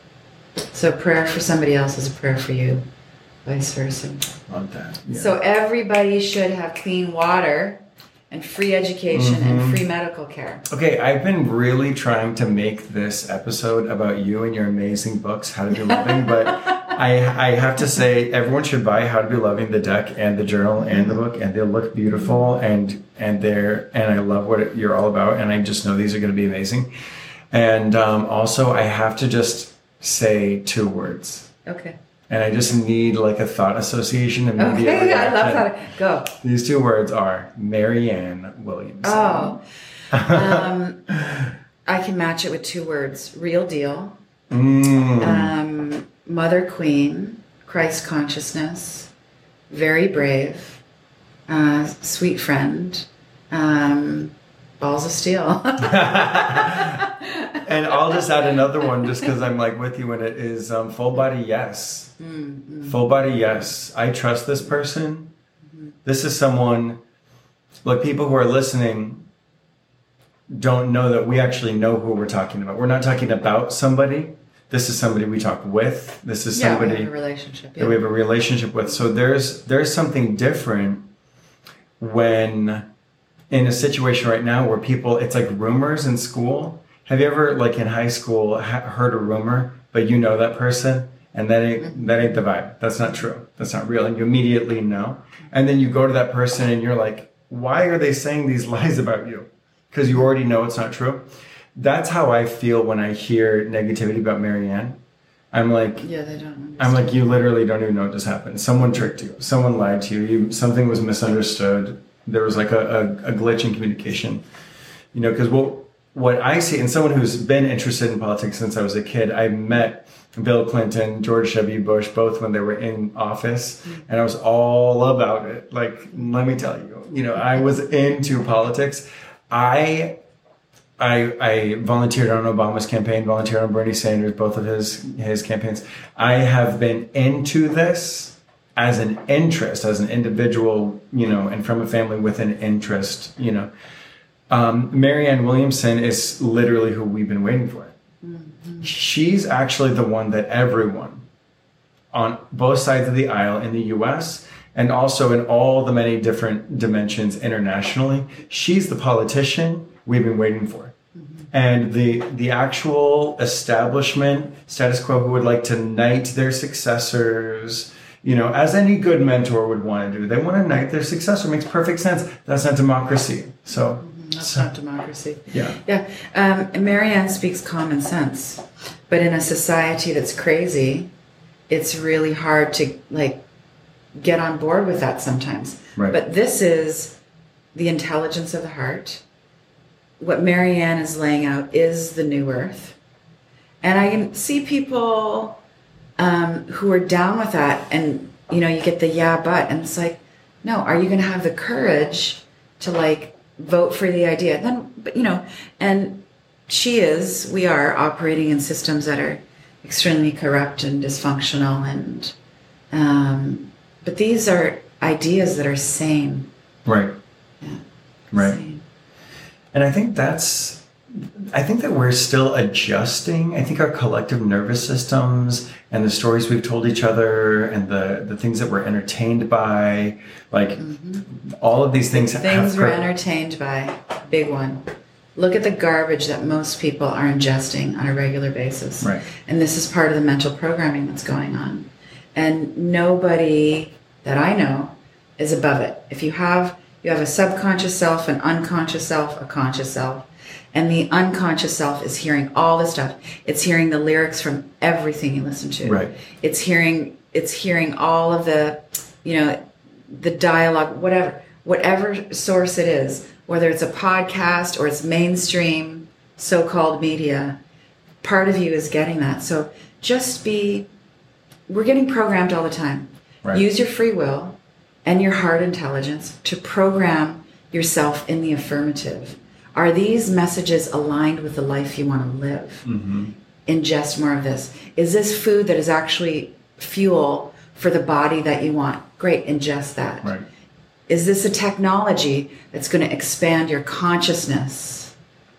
So prayer for somebody else is a prayer for you, vice versa. Love that. Yeah. So everybody should have clean water and free education mm-hmm. and free medical care. Okay, I've been really trying to make this episode about you and your amazing books, How to Be Loving, but I I have to say everyone should buy How to Be Loving, the deck and the journal and the book, and they look beautiful and and they're and I love what you're all about, and I just know these are going to be amazing. And um, also, I have to just say two words. Okay. And I just need like a thought association immediately. Okay, I love that. Go. These two words are Marianne Williamson. Oh. um, I can match it with two words. Real deal. Mm. Um, Mother Queen. Christ consciousness. Very brave. Uh, sweet friend. Um, balls of steel. And I'll just add another one just because I'm like with you in it is um, full body yes. Mm-hmm. Full body yes. I trust this person. Mm-hmm. This is someone, like people who are listening don't know that we actually know who we're talking about. We're not talking about somebody. This is somebody we talk with. This is somebody yeah, we have a relationship, yeah. that we have a relationship with. So there's there's something different when in a situation right now where people, it's like rumors in school. Have you ever, like in high school, ha- heard a rumor, but you know that person, and that ain't mm-hmm. that ain't the vibe. That's not true. That's not real, and you immediately know. And then you go to that person, and you're like, "Why are they saying these lies about you?" Because you already know it's not true. That's how I feel when I hear negativity about Marianne. I'm like, yeah, they don't understand. I'm like, you literally don't even know what just happened. Someone tricked you. Someone lied to you. you something was misunderstood. There was like a, a, a glitch in communication. You know, because what what I see, and someone who's been interested in politics since I was a kid, I met Bill Clinton, George W. Bush, both when they were in office, mm-hmm. and I was all about it. Like, let me tell you, you know, I was into politics. I I, I volunteered on Obama's campaign, volunteered on Bernie Sanders, both of his his campaigns. I have been into this as an interest, as an individual, you know, and from a family with an interest, you know. Um, Marianne Williamson is literally who we've been waiting for. Mm-hmm. She's actually the one that everyone on both sides of the aisle in the U S and also in all the many different dimensions internationally, she's the politician we've been waiting for. Mm-hmm. And the the actual establishment, status quo, who would like to knight their successors, you know, as any good mentor would want to do. They want to knight their successor. It makes perfect sense. That's not democracy. So mm-hmm. that's so, not democracy. Yeah. Yeah. Um, Marianne speaks common sense, but in a society that's crazy, it's really hard to like get on board with that sometimes. Right. But this is the intelligence of the heart. What Marianne is laying out is the new earth. And I can see people um, who are down with that, and, you know, you get the yeah, but, and it's like, no, are you going to have the courage to, like, vote for the idea? Then, but, you know, and she is, we are operating in systems that are extremely corrupt and dysfunctional, and, um, but these are ideas that are sane. Right. Yeah. Right. Sane. And I think that's I think that we're still adjusting. I think our collective nervous systems and the stories we've told each other and the, the things that we're entertained by, like mm-hmm. all of these things. The things have we're entertained by, big one. Look at the garbage that most people are ingesting on a regular basis. Right. And this is part of the mental programming that's going on. And nobody that I know is above it. If you have, you have a subconscious self, an unconscious self, a conscious self. And the unconscious self is hearing all this stuff. It's hearing the lyrics from everything you listen to. Right. It's hearing, it's hearing all of the, you know, the dialogue, whatever, whatever source it is, whether it's a podcast or it's mainstream so-called media, part of you is getting that. So just be, we're getting programmed all the time. Right. Use your free will and your heart intelligence to program yourself in the affirmative. Are these messages aligned with the life you want to live? Mm-hmm. Ingest more of this. Is this food that is actually fuel for the body that you want? Great, ingest that. Right. Is this a technology that's going to expand your consciousness,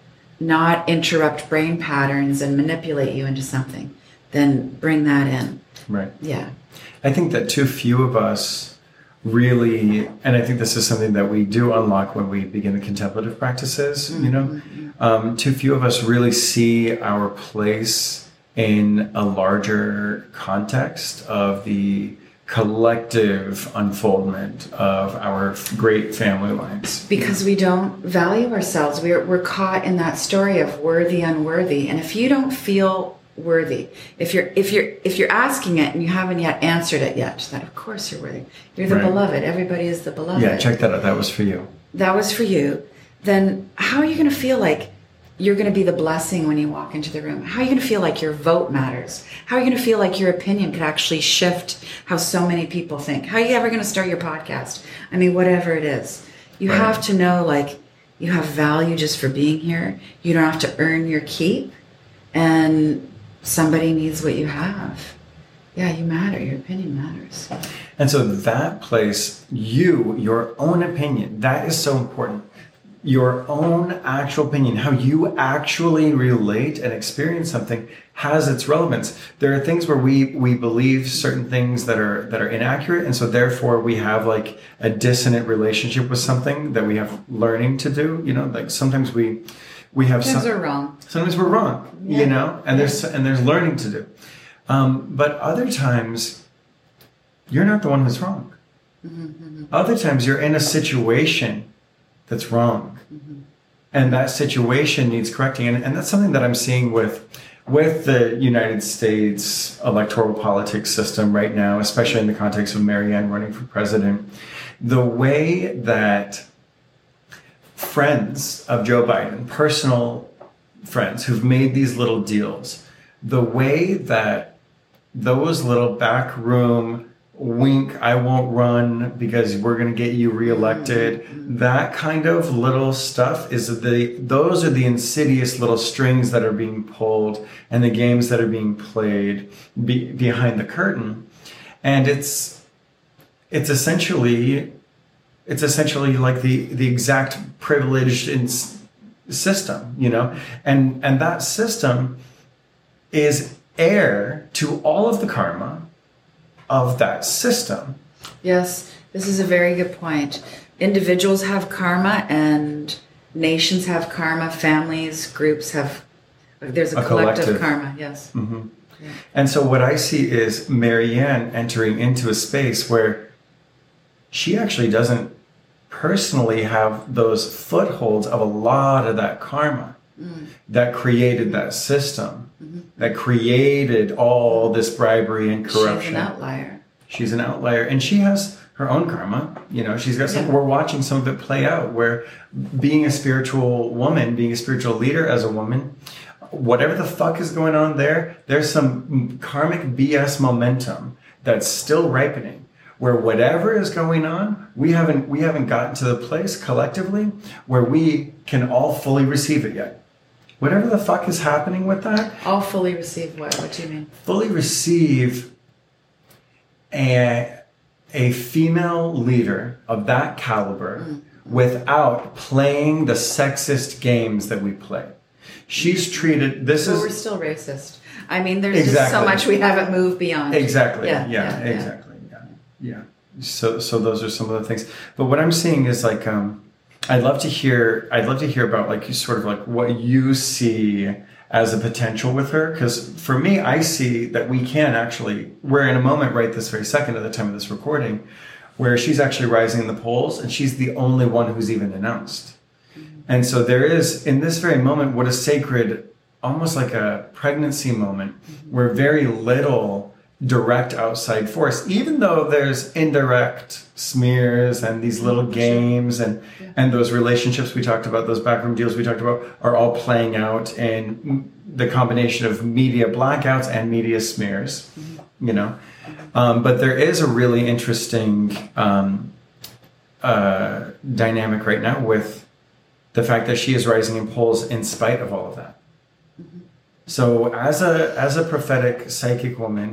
not interrupt brain patterns and manipulate you into something? Then bring that in. Right. Yeah. I think that too few of us really, and I think this is something that we do unlock when we begin the contemplative practices, mm-hmm. you know, um, too few of us really see our place in a larger context of the collective unfoldment of our great family lines. Because we don't value ourselves. We're, we're caught in that story of worthy, unworthy. And if you don't feel worthy, if you're if you're if you're asking it and you haven't yet answered it yet, then of course you're worthy. You're the right. beloved. Everybody is the beloved. Yeah, check that out. That was for you. That was for you. Then how are you going to feel like you're going to be the blessing when you walk into the room? How are you going to feel like your vote matters? How are you going to feel like your opinion could actually shift how so many people think? How are you ever going to start your podcast? I mean, whatever it is, you right. have to know, like, you have value just for being here. You don't have to earn your keep, and somebody needs what you have. Yeah, you matter. Your opinion matters. And so that place, you, your own opinion, that is so important. Your own actual opinion, how you actually relate and experience something, has its relevance. There are things where we we believe certain things that are that are inaccurate, and so therefore we have like a dissonant relationship with something that we have learning to do. You know, like sometimes we we have sometimes some, we're wrong. Sometimes we're wrong. Yeah. You know, and yeah. there's and there's learning to do. Um, but other times, you're not the one who's wrong. Mm-hmm, mm-hmm. Other times, you're in a situation that's wrong. Mm-hmm. And that situation needs correcting. And, and that's something that I'm seeing with, with the United States electoral politics system right now, especially in the context of Marianne running for president. The way that friends of Joe Biden, personal friends who've made these little deals, the way that those little backroom wink, I won't run because we're going to get you reelected. Mm-hmm. That kind of little stuff is the, those are the insidious little strings that are being pulled and the games that are being played be, behind the curtain. And it's, it's essentially, it's essentially like the, the exact privileged in, system, you know, and, and that system is heir to all of the karma of that system. Yes, this is a very good point. Individuals have karma and nations have karma, families, groups have, there's a, a collective, collective karma, yes. Mm-hmm. Yeah. And so what I see is Marianne entering into a space where she actually doesn't personally have those footholds of a lot of that karma mm. that created that system. Mm-hmm. That created all this bribery and corruption. She's an outlier. She's an outlier. And she has her own karma. You know, she's got some, yeah. we're watching some of it play out where being a spiritual woman, being a spiritual leader as a woman, whatever the fuck is going on there, there's some karmic B S momentum that's still ripening. Where whatever is going on, we haven't we haven't gotten to the place collectively where we can all fully receive it yet. Whatever the fuck is happening with that. All fully receive what? What do you mean? Fully receive a, a female leader of that caliber mm. without playing the sexist games that we play. She's treated, this But is... we're still racist. I mean, there's Exactly. just so much we haven't moved beyond. Exactly. Yeah, Yeah, yeah, yeah. exactly. Yeah. Yeah. So so those are some of the things. But what I'm seeing is like um I'd love to hear I'd love to hear about like you sort of like what you see as a potential with her, because for me I see that we can actually, we're in a moment right this very second at the time of this recording where she's actually rising in the polls and she's the only one who's even announced. Mm-hmm. And so there is in this very moment what is sacred, almost like a pregnancy moment where very little direct outside force, even though there's indirect smears and these little games and, yeah. and those relationships we talked about, those backroom deals we talked about are all playing out in the combination of media blackouts and media smears, mm-hmm. you know. Um, but there is a really interesting um, uh, dynamic right now with the fact that she is rising in polls in spite of all of that. So as a as a prophetic psychic woman,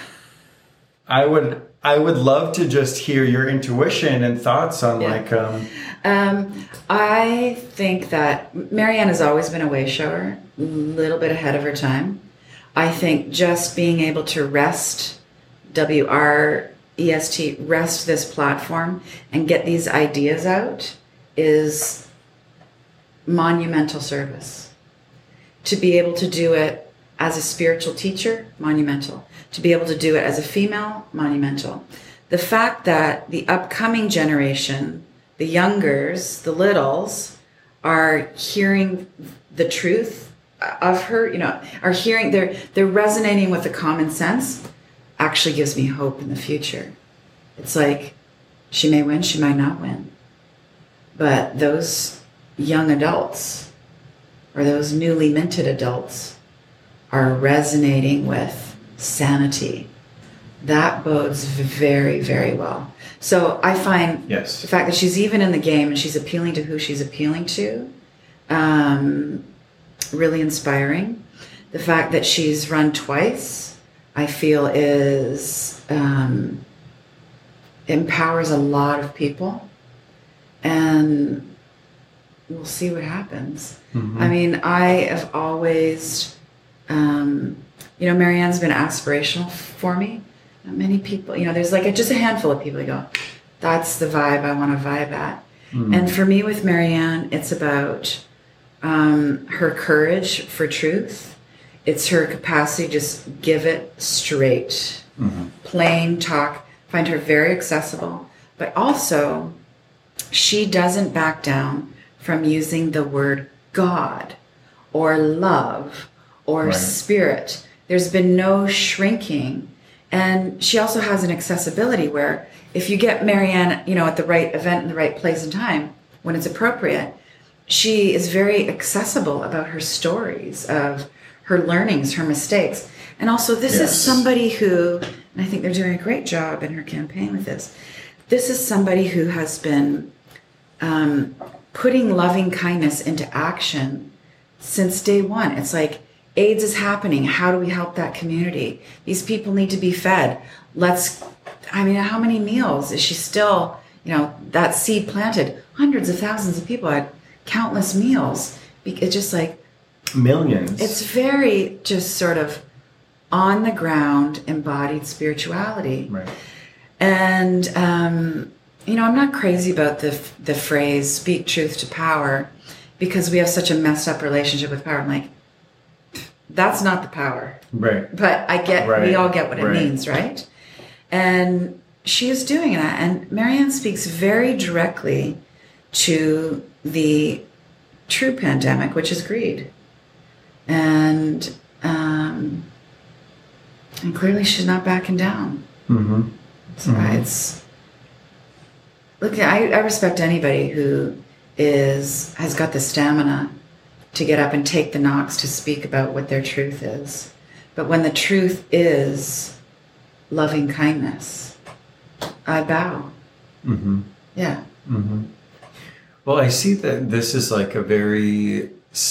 I would I would love to just hear your intuition and thoughts on yeah. like um, um I think that Marianne has always been a way shower, a little bit ahead of her time. I think just being able to rest, W R E S T, rest this platform and get these ideas out is monumental service. To be able to do it as a spiritual teacher, monumental. To be able to do it as a female, monumental. The fact that the upcoming generation, the youngers, the littles, are hearing the truth of her, you know, are hearing, they're, they're resonating with the common sense, actually gives me hope in the future. It's like, she may win, she might not win. But those young adults, or those newly minted adults, are resonating with sanity. That bodes very, very well. So I find yes. the fact that she's even in the game and she's appealing to who she's appealing to, um, really inspiring. The fact that she's run twice, I feel is um, empowers a lot of people. And we'll see what happens. Mm-hmm. I mean, I have always, um, you know, Marianne's been aspirational for me. Not many people, you know, there's like a, just a handful of people who go, that's the vibe I want to vibe at. Mm-hmm. And for me with Marianne, it's about um, her courage for truth. It's her capacity to just give it straight, mm-hmm. plain talk. Find her very accessible, but also she doesn't back down from using the word God or love or right. spirit. There's been no shrinking. And she also has an accessibility where if you get Marianne, you know, at the right event in the right place and time, when it's appropriate, she is very accessible about her stories of her learnings, her mistakes. And also this yes. is somebody who, and I think they're doing a great job in her campaign with this, this is somebody who has been um, putting loving kindness into action since day one. It's like, AIDS is happening. How do we help that community? These people need to be fed. Let's, I mean, how many meals is she still, you know, that seed planted? Hundreds of thousands of people had countless meals. It's just like... Millions. It's very just sort of on the ground embodied spirituality. Right. And, um, you know, I'm not crazy about the the phrase, speak truth to power, because we have such a messed up relationship with power. I'm like, that's not the power. Right. But I get, right. we all get what it right. means, right? And she is doing that. And Marianne speaks very directly to the true pandemic, which is greed. And, um, and clearly she's not backing down. Mm-hmm. So mm-hmm. it's, look, I, I respect anybody who is, has got the stamina to get up and take the knocks to speak about what their truth is. But when the truth is loving kindness, I bow. Mm-hmm. Yeah. Mm-hmm. Well, I see that this is like a very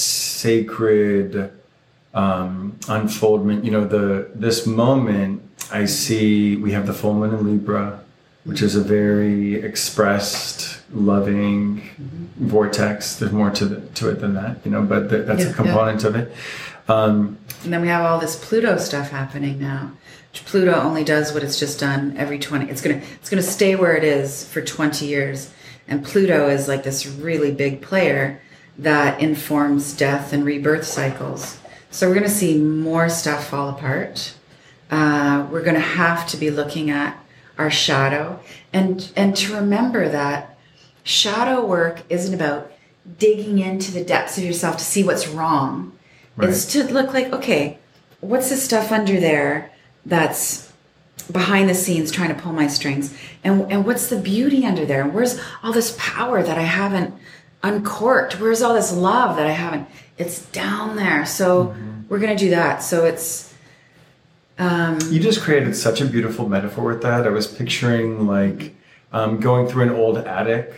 sacred um, unfoldment. You know, the this moment, I see we have the full moon in Libra, which is a very expressed, loving Mm-hmm. vortex. There's more to the, to it than that, you know, but th- that's Yeah, a component yeah. of it. Um, And then we have all this Pluto stuff happening now. Pluto only does what it's just done every twenty. It's gonna it's gonna stay where it is for twenty years. And Pluto is like this really big player that informs death and rebirth cycles. So we're gonna see more stuff fall apart. Uh, we're gonna have to be looking at our shadow, and and to remember that shadow work isn't about digging into the depths of yourself to see what's wrong. Right. It's to look like, okay, what's the stuff under there that's behind the scenes trying to pull my strings? And and what's the beauty under there? And where's all this power that I haven't uncorked? Where's all this love that I haven't? It's down there. So mm-hmm. we're going to do that. So it's... Um, you just created such a beautiful metaphor with that. I was picturing like um, going through an old attic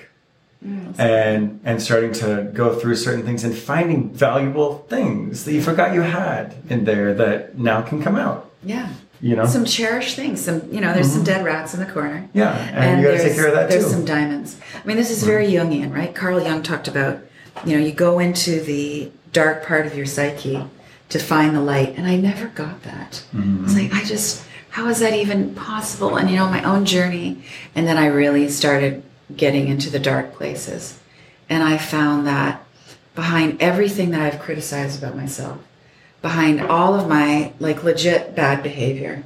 and and starting to go through certain things and finding valuable things that you forgot you had in there that now can come out. Yeah. You know? Some cherished things. Some, you know, there's mm-hmm. some dead rats in the corner. Yeah. And, and you got to take care of that there's too. There's some diamonds. I mean, this is very mm-hmm. Jungian, right? Carl Jung talked about, you know, you go into the dark part of your psyche to find the light. And I never got that. Mm-hmm. It's like, I just, how is that even possible? And, you know, my own journey. And then I really started getting into the dark places. And I found that behind everything that I've criticized about myself, behind all of my like legit bad behavior,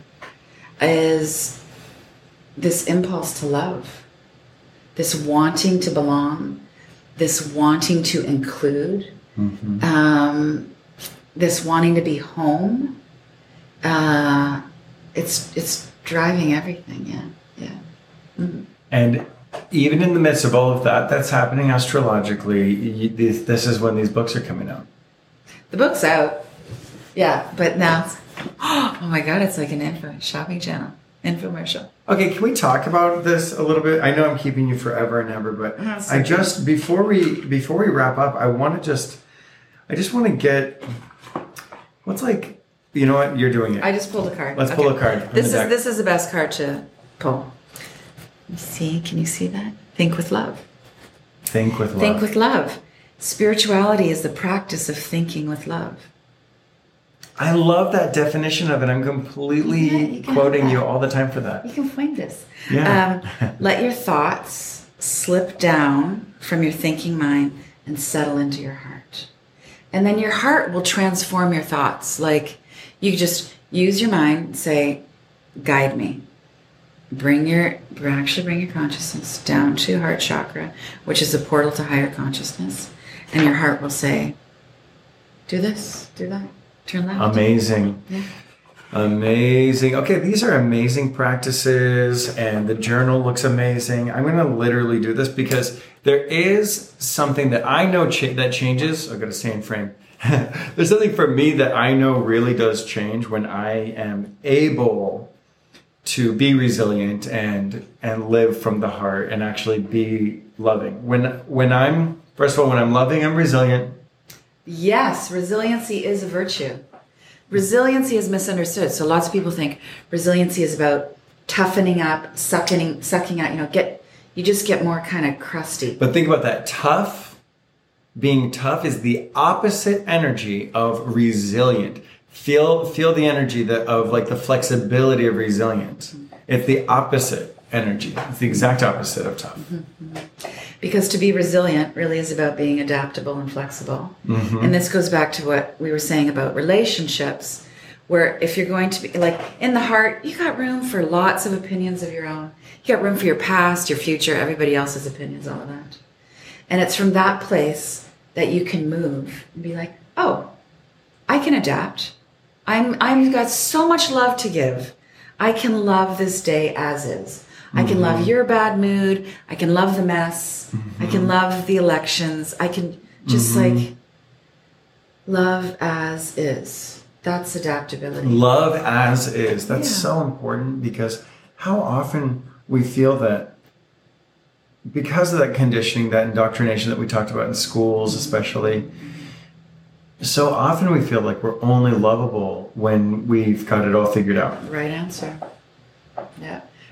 is this impulse to love, this wanting to belong, this wanting to include, mm-hmm. um, this wanting to be home. Uh, it's it's driving everything. Yeah, yeah. Mm-hmm. And even in the midst of all of that that's happening astrologically, you, this, this is when these books are coming out. The book's out. Yeah, but now it's, oh my God, it's like an info shopping channel, infomercial. Okay, can we talk about this a little bit? I know I'm keeping you forever and ever, but oh, so I just, before we before we wrap up, I want to just, I just want to get, what's like, you know what, you're doing it. I just pulled a card. Let's okay. pull a card. This is, this is the best card to pull. See, can you see that? Think with love. Think with love. Think with love. Spirituality is the practice of thinking with love. I love that definition of it. I'm completely yeah, you quoting you all the time for that. You can find this. Yeah. Um, let your thoughts slip down from your thinking mind and settle into your heart. And then your heart will transform your thoughts. Like you just use your mind and say, guide me. Bring your, actually bring your consciousness down to heart chakra, which is a portal to higher consciousness. And your heart will say, do this, do that, turn left. Amazing. Yeah. Amazing. Okay, these are amazing practices and the journal looks amazing. I'm going to literally do this because there is something that I know cha- that changes. I've got to stay in frame. There's something for me that I know really does change when I am able to be resilient and and live from the heart and actually be loving. When when I'm, first of all, when I'm loving, I'm resilient. Yes, resiliency is a virtue. Resiliency is misunderstood. So lots of people think resiliency is about toughening up, sucking, sucking out, you know, get, you just get more kind of crusty. But think about that. Tough, being tough is the opposite energy of resilient. Feel feel the energy that of like the flexibility of resilience. It's the opposite energy. It's the exact opposite of tough. Mm-hmm. Because to be resilient really is about being adaptable and flexible. Mm-hmm. And this goes back to what we were saying about relationships, where if you're going to be like in the heart, you got room for lots of opinions of your own. You got room for your past, your future, everybody else's opinions, all of that. And it's from that place that you can move and be like, oh, I can adapt. I'm I'm got so much love to give. I can love this day as is. I can mm-hmm. love your bad mood. I can love the mess. Mm-hmm. I can love the elections. I can just mm-hmm. like love as is. That's adaptability. Love as is. That's yeah. so important because how often we feel that because of that conditioning, that indoctrination that we talked about in schools especially, so often we feel like we're only lovable when we've got it all figured out. Right answer. Yeah.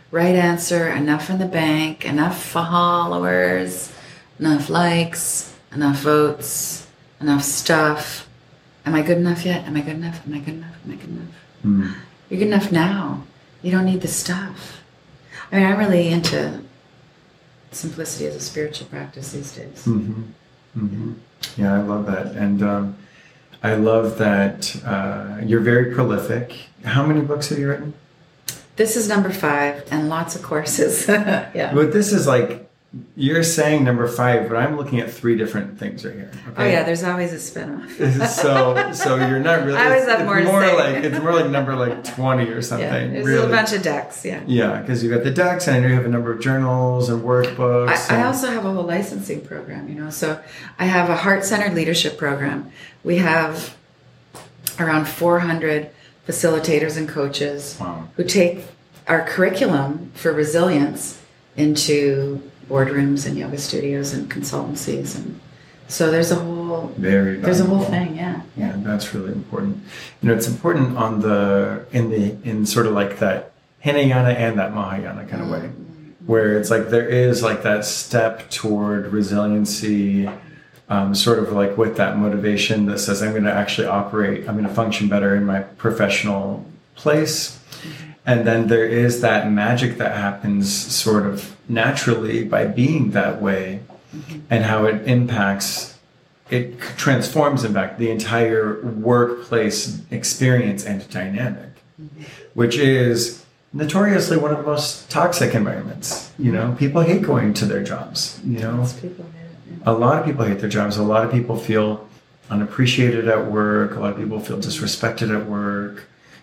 right answer, enough in the bank, enough followers, enough likes, enough votes, enough stuff. Am I good enough yet? Am I good enough? Am I good enough? Am I good enough? Mm. You're good enough now. You don't need the stuff. I mean, I'm really into simplicity as a spiritual practice these days. Mm-hmm. Mm-hmm. Yeah, I love that. And um, I love that uh, you're very prolific. How many books have you written? This is number five, and lots of courses. Yeah. But this is like, you're saying number five, but I'm looking at three different things right here. Okay? Oh yeah, there's always a spinoff. so, so you're not really. I always have more to more say. Like it's more like number like twenty or something. Yeah, there's really. a bunch of decks. Yeah. Yeah, because you got the decks, and I know you have a number of journals and workbooks. I, and... I also have a whole licensing program. You know, so I have a heart-centered leadership program. We have around four hundred facilitators and coaches wow. who take our curriculum for resilience into boardrooms and yoga studios and consultancies, and so there's a whole very valuable. There's a whole thing. Yeah, yeah, that's really important. You know, it's important on the in the in sort of like that Hinayana and that Mahayana kind of way, mm-hmm. where it's like there is like that step toward resiliency. Um, sort of like with that motivation that says I'm going to actually operate, I'm going to function better in my professional place. Mm-hmm. And then there is that magic that happens sort of naturally by being that way, mm-hmm. and how it impacts, it transforms in fact the entire workplace experience and dynamic, mm-hmm. which is notoriously one of the most toxic environments. You know, people hate going to their jobs, you know. People hate it. A lot of people hate their jobs. A lot of people feel unappreciated at work. A lot of people feel disrespected at work,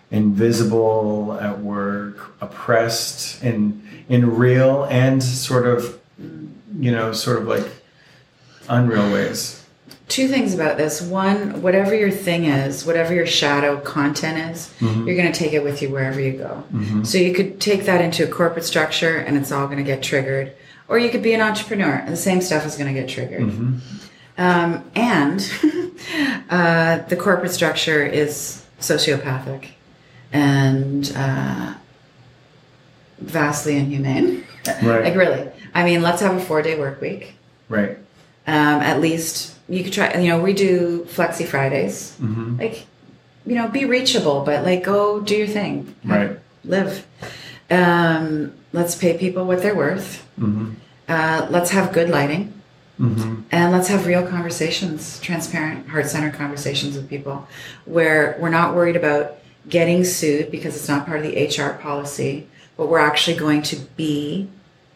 invisible at work, oppressed in in real and sort of, you know, sort of like unreal ways. Two things about this. One, whatever your thing is, whatever your shadow content is, mm-hmm. you're going to take it with you wherever you go. Mm-hmm. So you could take that into a corporate structure and it's all going to get triggered. Or you could be an entrepreneur and the same stuff is going to get triggered. Mm-hmm. Um, and uh, the corporate structure is sociopathic and uh, vastly inhumane. Right. Like really. I mean, let's have a four-day work week. Right. Um, at least you could try, you know, we do Flexi Fridays. Mm-hmm. Like, you know, be reachable, but like go do your thing. Right. Live. Um, let's pay people what they're worth. Mm-hmm. Uh, let's have good lighting. Mm-hmm. And let's have real conversations, transparent, heart-centered conversations with people where we're not worried about getting sued because it's not part of the H R policy, but we're actually going to be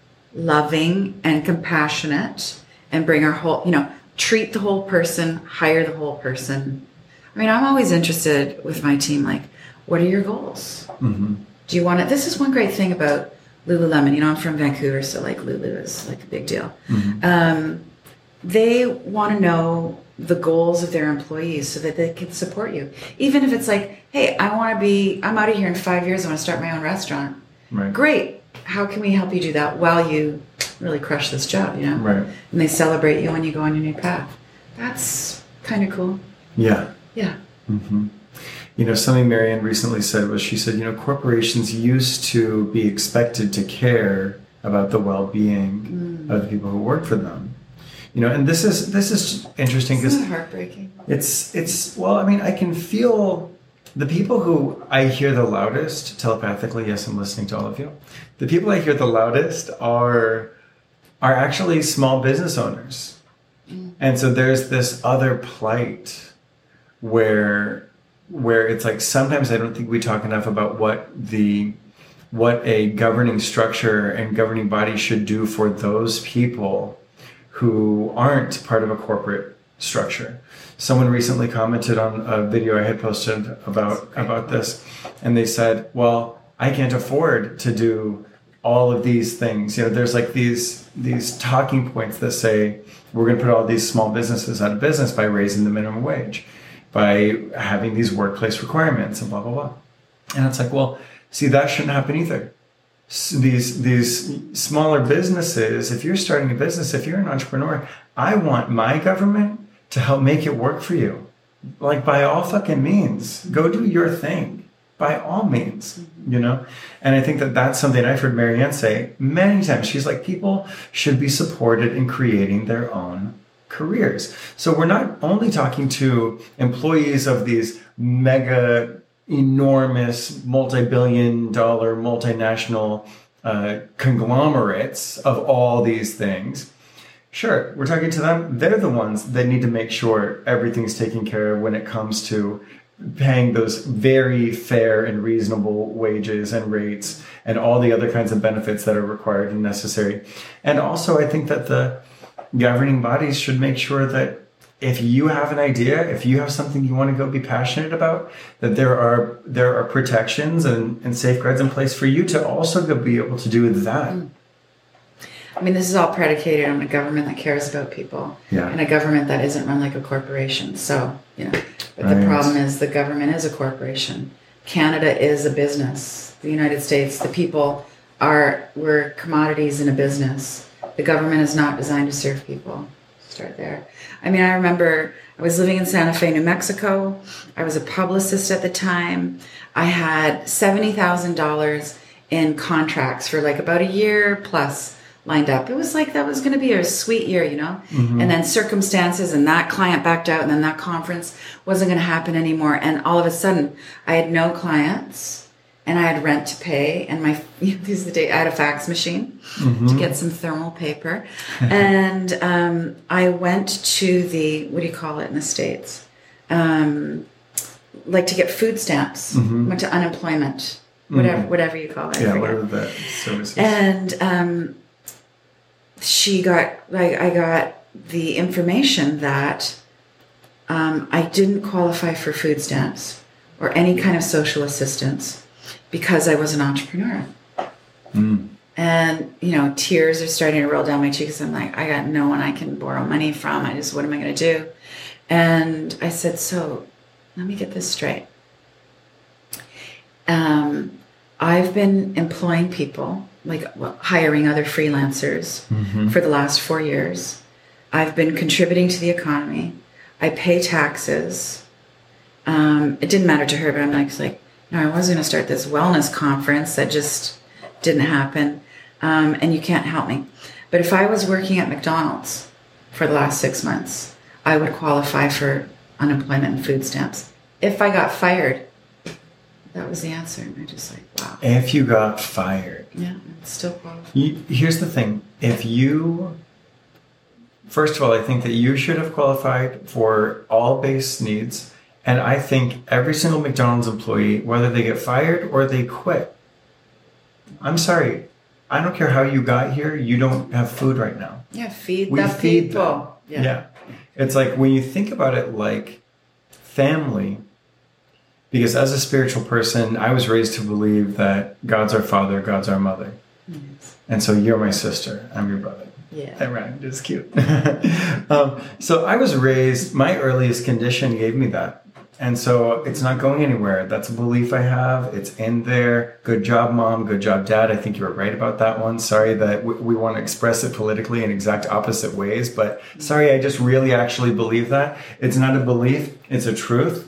loving and compassionate and bring our whole, you know, treat the whole person, hire the whole person. I mean, I'm always interested with my team, like, what are your goals? Mm-hmm. Do you want to, this is one great thing about Lululemon. You know, I'm from Vancouver, so like Lulu is like a big deal. Mm-hmm. Um, they want to know the goals of their employees so that they can support you. Even if it's like, hey, I want to be, I'm out of here in five years, I want to start my own restaurant. Right. Great. How can we help you do that while you really crush this job, you know? Right. And they celebrate you when you go on your new path. That's kind of cool. Yeah. Yeah. Mm-hmm. You know, something Marianne recently said was, she said, you know, corporations used to be expected to care about the well-being mm. of the people who work for them. You know, and this is this is interesting because it's heartbreaking. It's it's well, I mean, I can feel the people who I hear the loudest telepathically. Yes, I'm listening to all of you. The people I hear the loudest are are actually small business owners, mm. and so there's this other plight where. where it's like sometimes I don't think we talk enough about what the what a governing structure and governing body should do for those people who aren't part of a corporate structure. Someone recently commented on a video I had posted about about this, and they said, well, I can't afford to do all of these things. You know, there's like these these talking points that say we're going to put all these small businesses out of business by raising the minimum wage, by having these workplace requirements and blah, blah, blah. And it's like, well, see, that shouldn't happen either. So these these smaller businesses, if you're starting a business, if you're an entrepreneur, I want my government to help make it work for you. Like by all fucking means, go do your thing. by all means, you know? And I think that that's something I've heard Marianne say many times. She's like, people should be supported in creating their own careers. So we're not only talking to employees of these mega, enormous, multi-billion dollar, multinational uh, conglomerates of all these things. Sure, we're talking to them. They're the ones that need to make sure everything's taken care of when it comes to paying those very fair and reasonable wages and rates and all the other kinds of benefits that are required and necessary. And also, I think that the governing bodies should make sure that if you have an idea, if you have something you want to go be passionate about, that there are there are protections and, and safeguards in place for you to also go be able to do that. Mm. I mean, this is all predicated on a government that cares about people, yeah. and a government that isn't run like a corporation. So, you know, but right. the problem is the government is a corporation. Canada is a business. The United States, the people are, we're commodities in a business. The government is not designed to serve people. Start there. I mean, I remember I was living in Santa Fe, New Mexico. I was a publicist at the time. I had seventy thousand dollars in contracts for like about a year plus lined up. It was like that was going to be a sweet year, you know? Mm-hmm. And then circumstances and that client backed out and then that conference wasn't going to happen anymore. And all of a sudden I had no clients and I had rent to pay. And my, you know, these are the day I had a fax machine mm-hmm. to get some thermal paper. And um, I went to the, what do you call it in the States? Um, like to get food stamps. Mm-hmm. Went to unemployment, whatever, mm-hmm. whatever you call it. I yeah, forget. whatever the services. And, um, she got, like, I got the information that um, I didn't qualify for food stamps or any kind of social assistance because I was an entrepreneur. Mm. And, you know, tears are starting to roll down my cheeks. I'm like, I got no one I can borrow money from. I just, what am I going to do? And I said, so let me get this straight. Um, I've been employing people, like well, hiring other freelancers mm-hmm. for the last four years. I've been contributing to the economy. I pay taxes. Um, it didn't matter to her, but I'm like, like no, I was going to start this wellness conference that just didn't happen. Um, and you can't help me. But if I was working at McDonald's for the last six months, I would qualify for unemployment and food stamps. If I got fired, that was the answer. And I just like, wow. If you got fired. Yeah, I'm still qualified. You, here's the thing. If you, first of all, I think that you should have qualified for all base needs. And I think every single McDonald's employee, whether they get fired or they quit, I'm sorry, I don't care how you got here, you don't have food right now. Yeah, feed we the feed people. Yeah. yeah. It's like when you think about it like family, because as a spiritual person, I was raised to believe that God's our father, God's our mother. Yes. And so you're my sister, I'm your brother. Yeah. That rhymed, it's cute. um, so I was raised, my earliest condition gave me that. And so it's not going anywhere. That's a belief I have. It's in there. Good job, Mom. Good job, Dad. I think you were right about that one. Sorry that we, we want to express it politically in exact opposite ways. But sorry, I just really actually believe that. It's not a belief. It's a truth.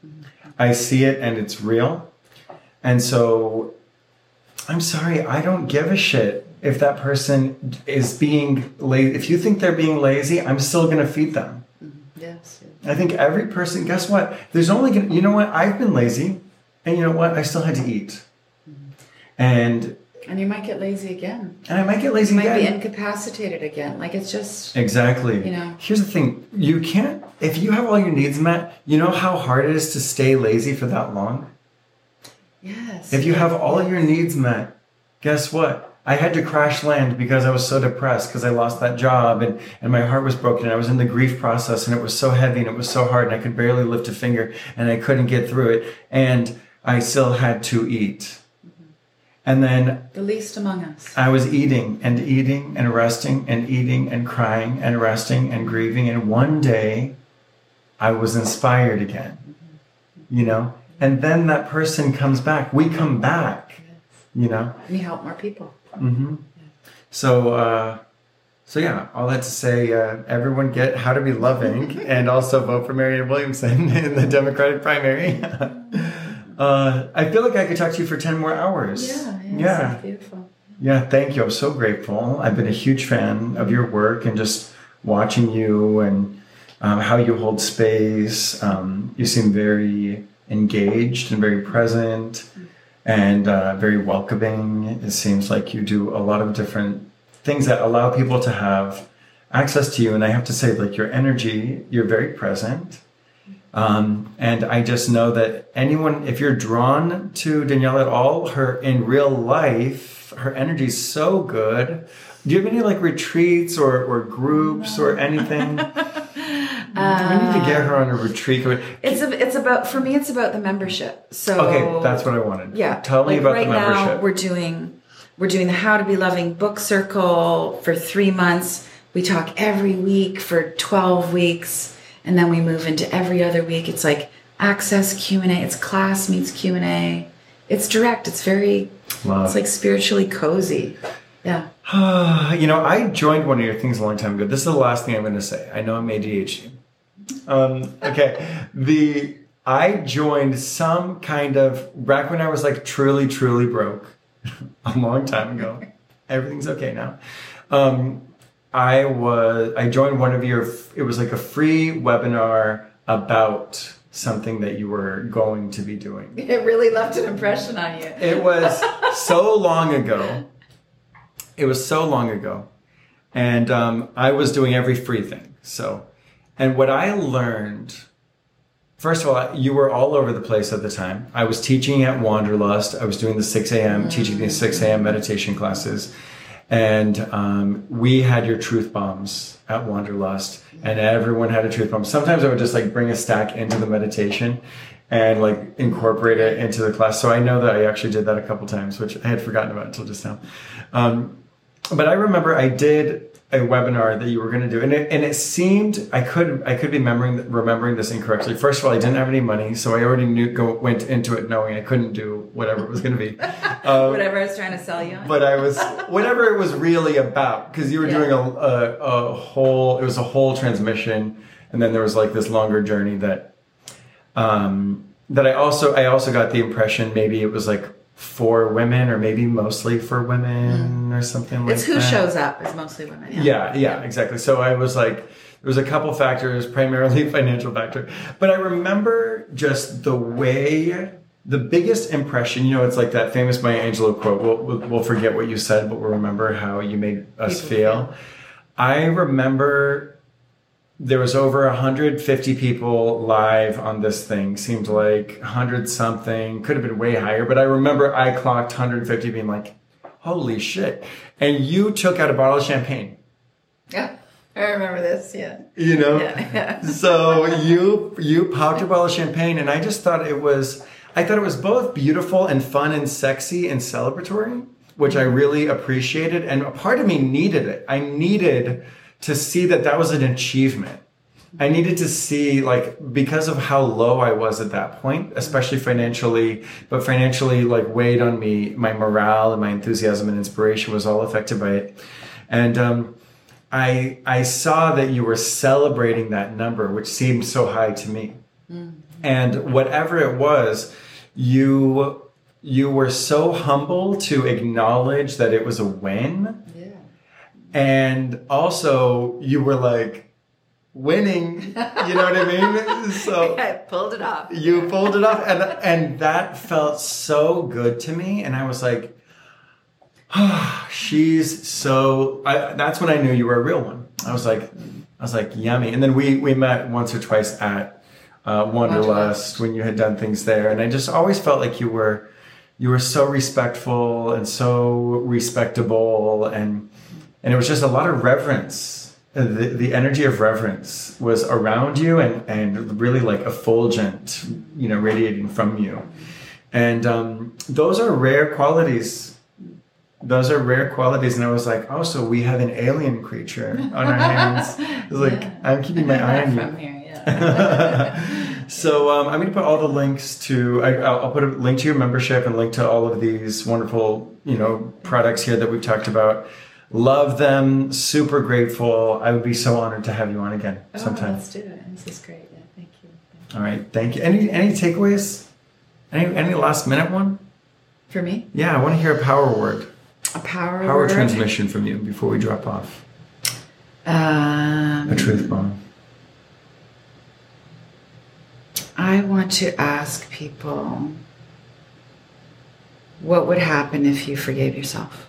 I see it and it's real. And so I'm sorry, I don't give a shit if that person is being lazy. If you think they're being lazy, I'm still going to feed them. Mm-hmm. Yes, yes. I think every person, guess what? There's only going to, you know what? I've been lazy and you know what? I still had to eat. Mm-hmm. And And you might get lazy again. And I might get lazy you again. You might be incapacitated again. Like it's just... Exactly. You know. Here's the thing. You can't... If you have all your needs met, you know how hard it is to stay lazy for that long? Yes. If you have all your needs met, guess what? I had to crash land because I was so depressed because I lost that job and, and my heart was broken and I was in the grief process and it was so heavy and it was so hard and I could barely lift a finger and I couldn't get through it and I still had to eat. And then the least among us. I was eating and eating and resting and eating and crying and resting and grieving. And one day I was inspired again, you know, and then that person comes back. We come back, you know. And you help more people. Mm-hmm. So, uh, so yeah, all that to say, uh, everyone get How to Be Loving and also vote for Marianne Williamson in the Democratic primary. Uh, I feel like I could talk to you for ten more hours. Yeah, yeah, yeah. It's beautiful. Yeah, thank you. I'm so grateful. I've been a huge fan of your work and just watching you and um, how you hold space. Um, you seem very engaged and very present and uh, very welcoming. It seems like you do a lot of different things that allow people to have access to you. And I have to say, like, your energy, you're very present. Um, and I just know that anyone, if you're drawn to Danielle at all, her in real life, her energy is so good. Do you have any like retreats or, or groups or anything? Uh, we need to get her on a retreat. It's a, it's about for me. It's about the membership. So okay, that's what I wanted. Yeah, tell me like about right the membership. Now we're doing we're doing the How to Be Loving book circle for three months. We talk every week for twelve weeks, and then we move into every other week. It's like access Q and A. It's class meets Q and A. It's direct. It's very. Love. It's like spiritually cozy. Yeah. You know, I joined one of your things a long time ago. This is the last thing I'm going to say. I know I'm A D H D. Um, okay. The I joined some kind of back when I was like truly, truly broke a long time ago. Everything's okay now. Um, I was I joined one of your. It was like a free webinar about something that you were going to be doing. It really left an impression on you. It was so long ago. It was so long ago. And um, I was doing every free thing. So, and what I learned, first of all, you were all over the place at the time. I was teaching at Wanderlust. I was doing the six a.m., mm-hmm. teaching the six a.m. meditation classes. And um, we had your truth bombs at Wanderlust. And everyone had a truth bomb. Sometimes I would just like bring a stack into the meditation and like incorporate it into the class. So I know that I actually did that a couple times, which I had forgotten about until just now. Um, but I remember I did a webinar that you were going to do, and it, and it seemed I could I could be remembering remembering this incorrectly. First of all, I didn't have any money, so I already knew go went into it knowing I couldn't do whatever it was going to be. Um, whatever I was trying to sell you on. But I was whatever it was really about, because you were yeah. doing a, a a whole it was a whole transmission, and then there was like this longer journey that um that I also I also got the impression maybe it was like for women, or maybe mostly for women, mm. or something like that. It's who that. shows up is mostly women. Yeah. yeah, yeah, exactly. So I was like, there was a couple factors, primarily financial factor. But I remember just the way, the biggest impression, you know, it's like that famous Maya Angelou quote, we'll, we'll, we'll forget what you said, but we'll remember how you made us People feel. feel. I remember there was over one hundred fifty people live on this thing. Seemed like one hundred something. Could have been way higher. But I remember I clocked one hundred fifty being like, holy shit. And you took out a bottle of champagne. Yeah, I remember this, yeah. You know? Yeah, yeah. So you you popped a bottle of champagne, and I just thought it was, I thought it was both beautiful and fun and sexy and celebratory, which I really appreciated. And a part of me needed it. I needed to see that that was an achievement. I needed to see, like, because of how low I was at that point, especially financially, but financially, like, weighed on me, my morale and my enthusiasm and inspiration was all affected by it. And um, I I saw that you were celebrating that number, which seemed so high to me. Mm-hmm. And whatever it was, you you were so humble to acknowledge that it was a win. Yeah. And also, you were like, winning, you know what I mean? So I pulled it off. You pulled it off, and and that felt so good to me. And I was like, oh, she's so. I, that's when I knew you were a real one. I was like, I was like, yummy. And then we we met once or twice at uh, Wanderlust when you had done things there, and I just always felt like you were you were so respectful and so respectable, and and it was just a lot of reverence. The, the energy of reverence was around you, and, and really like effulgent, you know, radiating from you. And um, those are rare qualities. Those are rare qualities. And I was like, oh, so we have an alien creature on our hands. It was like, yeah. I'm keeping my eye on you. From here, yeah. So um, I'm going to put all the links to, I, I'll, I'll put a link to your membership and link to all of these wonderful, you know, products here that we've talked about. Love them. Super grateful. I would be so honored to have you on again oh, sometime. Let's do it. This is great. Yeah, thank you. Thank you. All right. Thank you. Any any takeaways? Any any last minute one? For me? Yeah, I want to hear a power word. A power, power word? transmission from you before we drop off. Um, a truth bomb. I want to ask people, what would happen if you forgave yourself?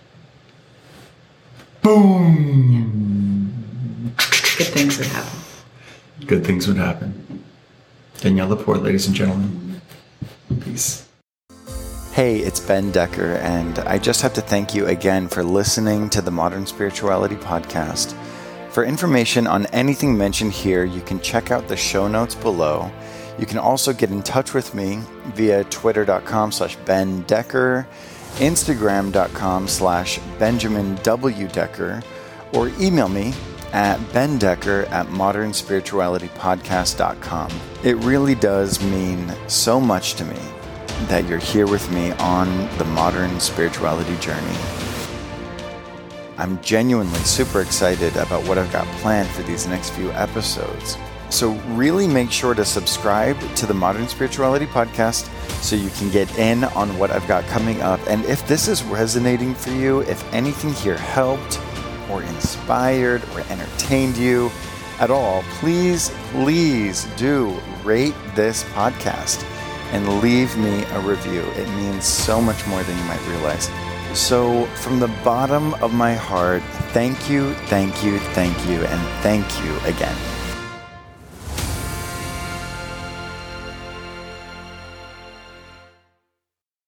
Boom! Yeah. Good things would happen. Good things would happen. Danielle Laporte, ladies and gentlemen. Peace. Hey, it's Ben Decker, and I just have to thank you again for listening to the Modern Spirituality Podcast. For information on anything mentioned here, you can check out the show notes below. You can also get in touch with me via twitter.com slash Ben Decker, instagram.com slash Benjamin W. Decker, or email me at bendecker at modern spirituality podcast dot com. It really does mean so much to me that you're here with me on the modern spirituality journey. I'm genuinely super excited about what I've got planned for these next few episodes. So really make sure to subscribe to the Modern Spirituality Podcast so you can get in on what I've got coming up. And if this is resonating for you, if anything here helped or inspired or entertained you at all, please, please do rate this podcast and leave me a review. It means so much more than you might realize. So from the bottom of my heart, thank you, thank you, thank you, and thank you again.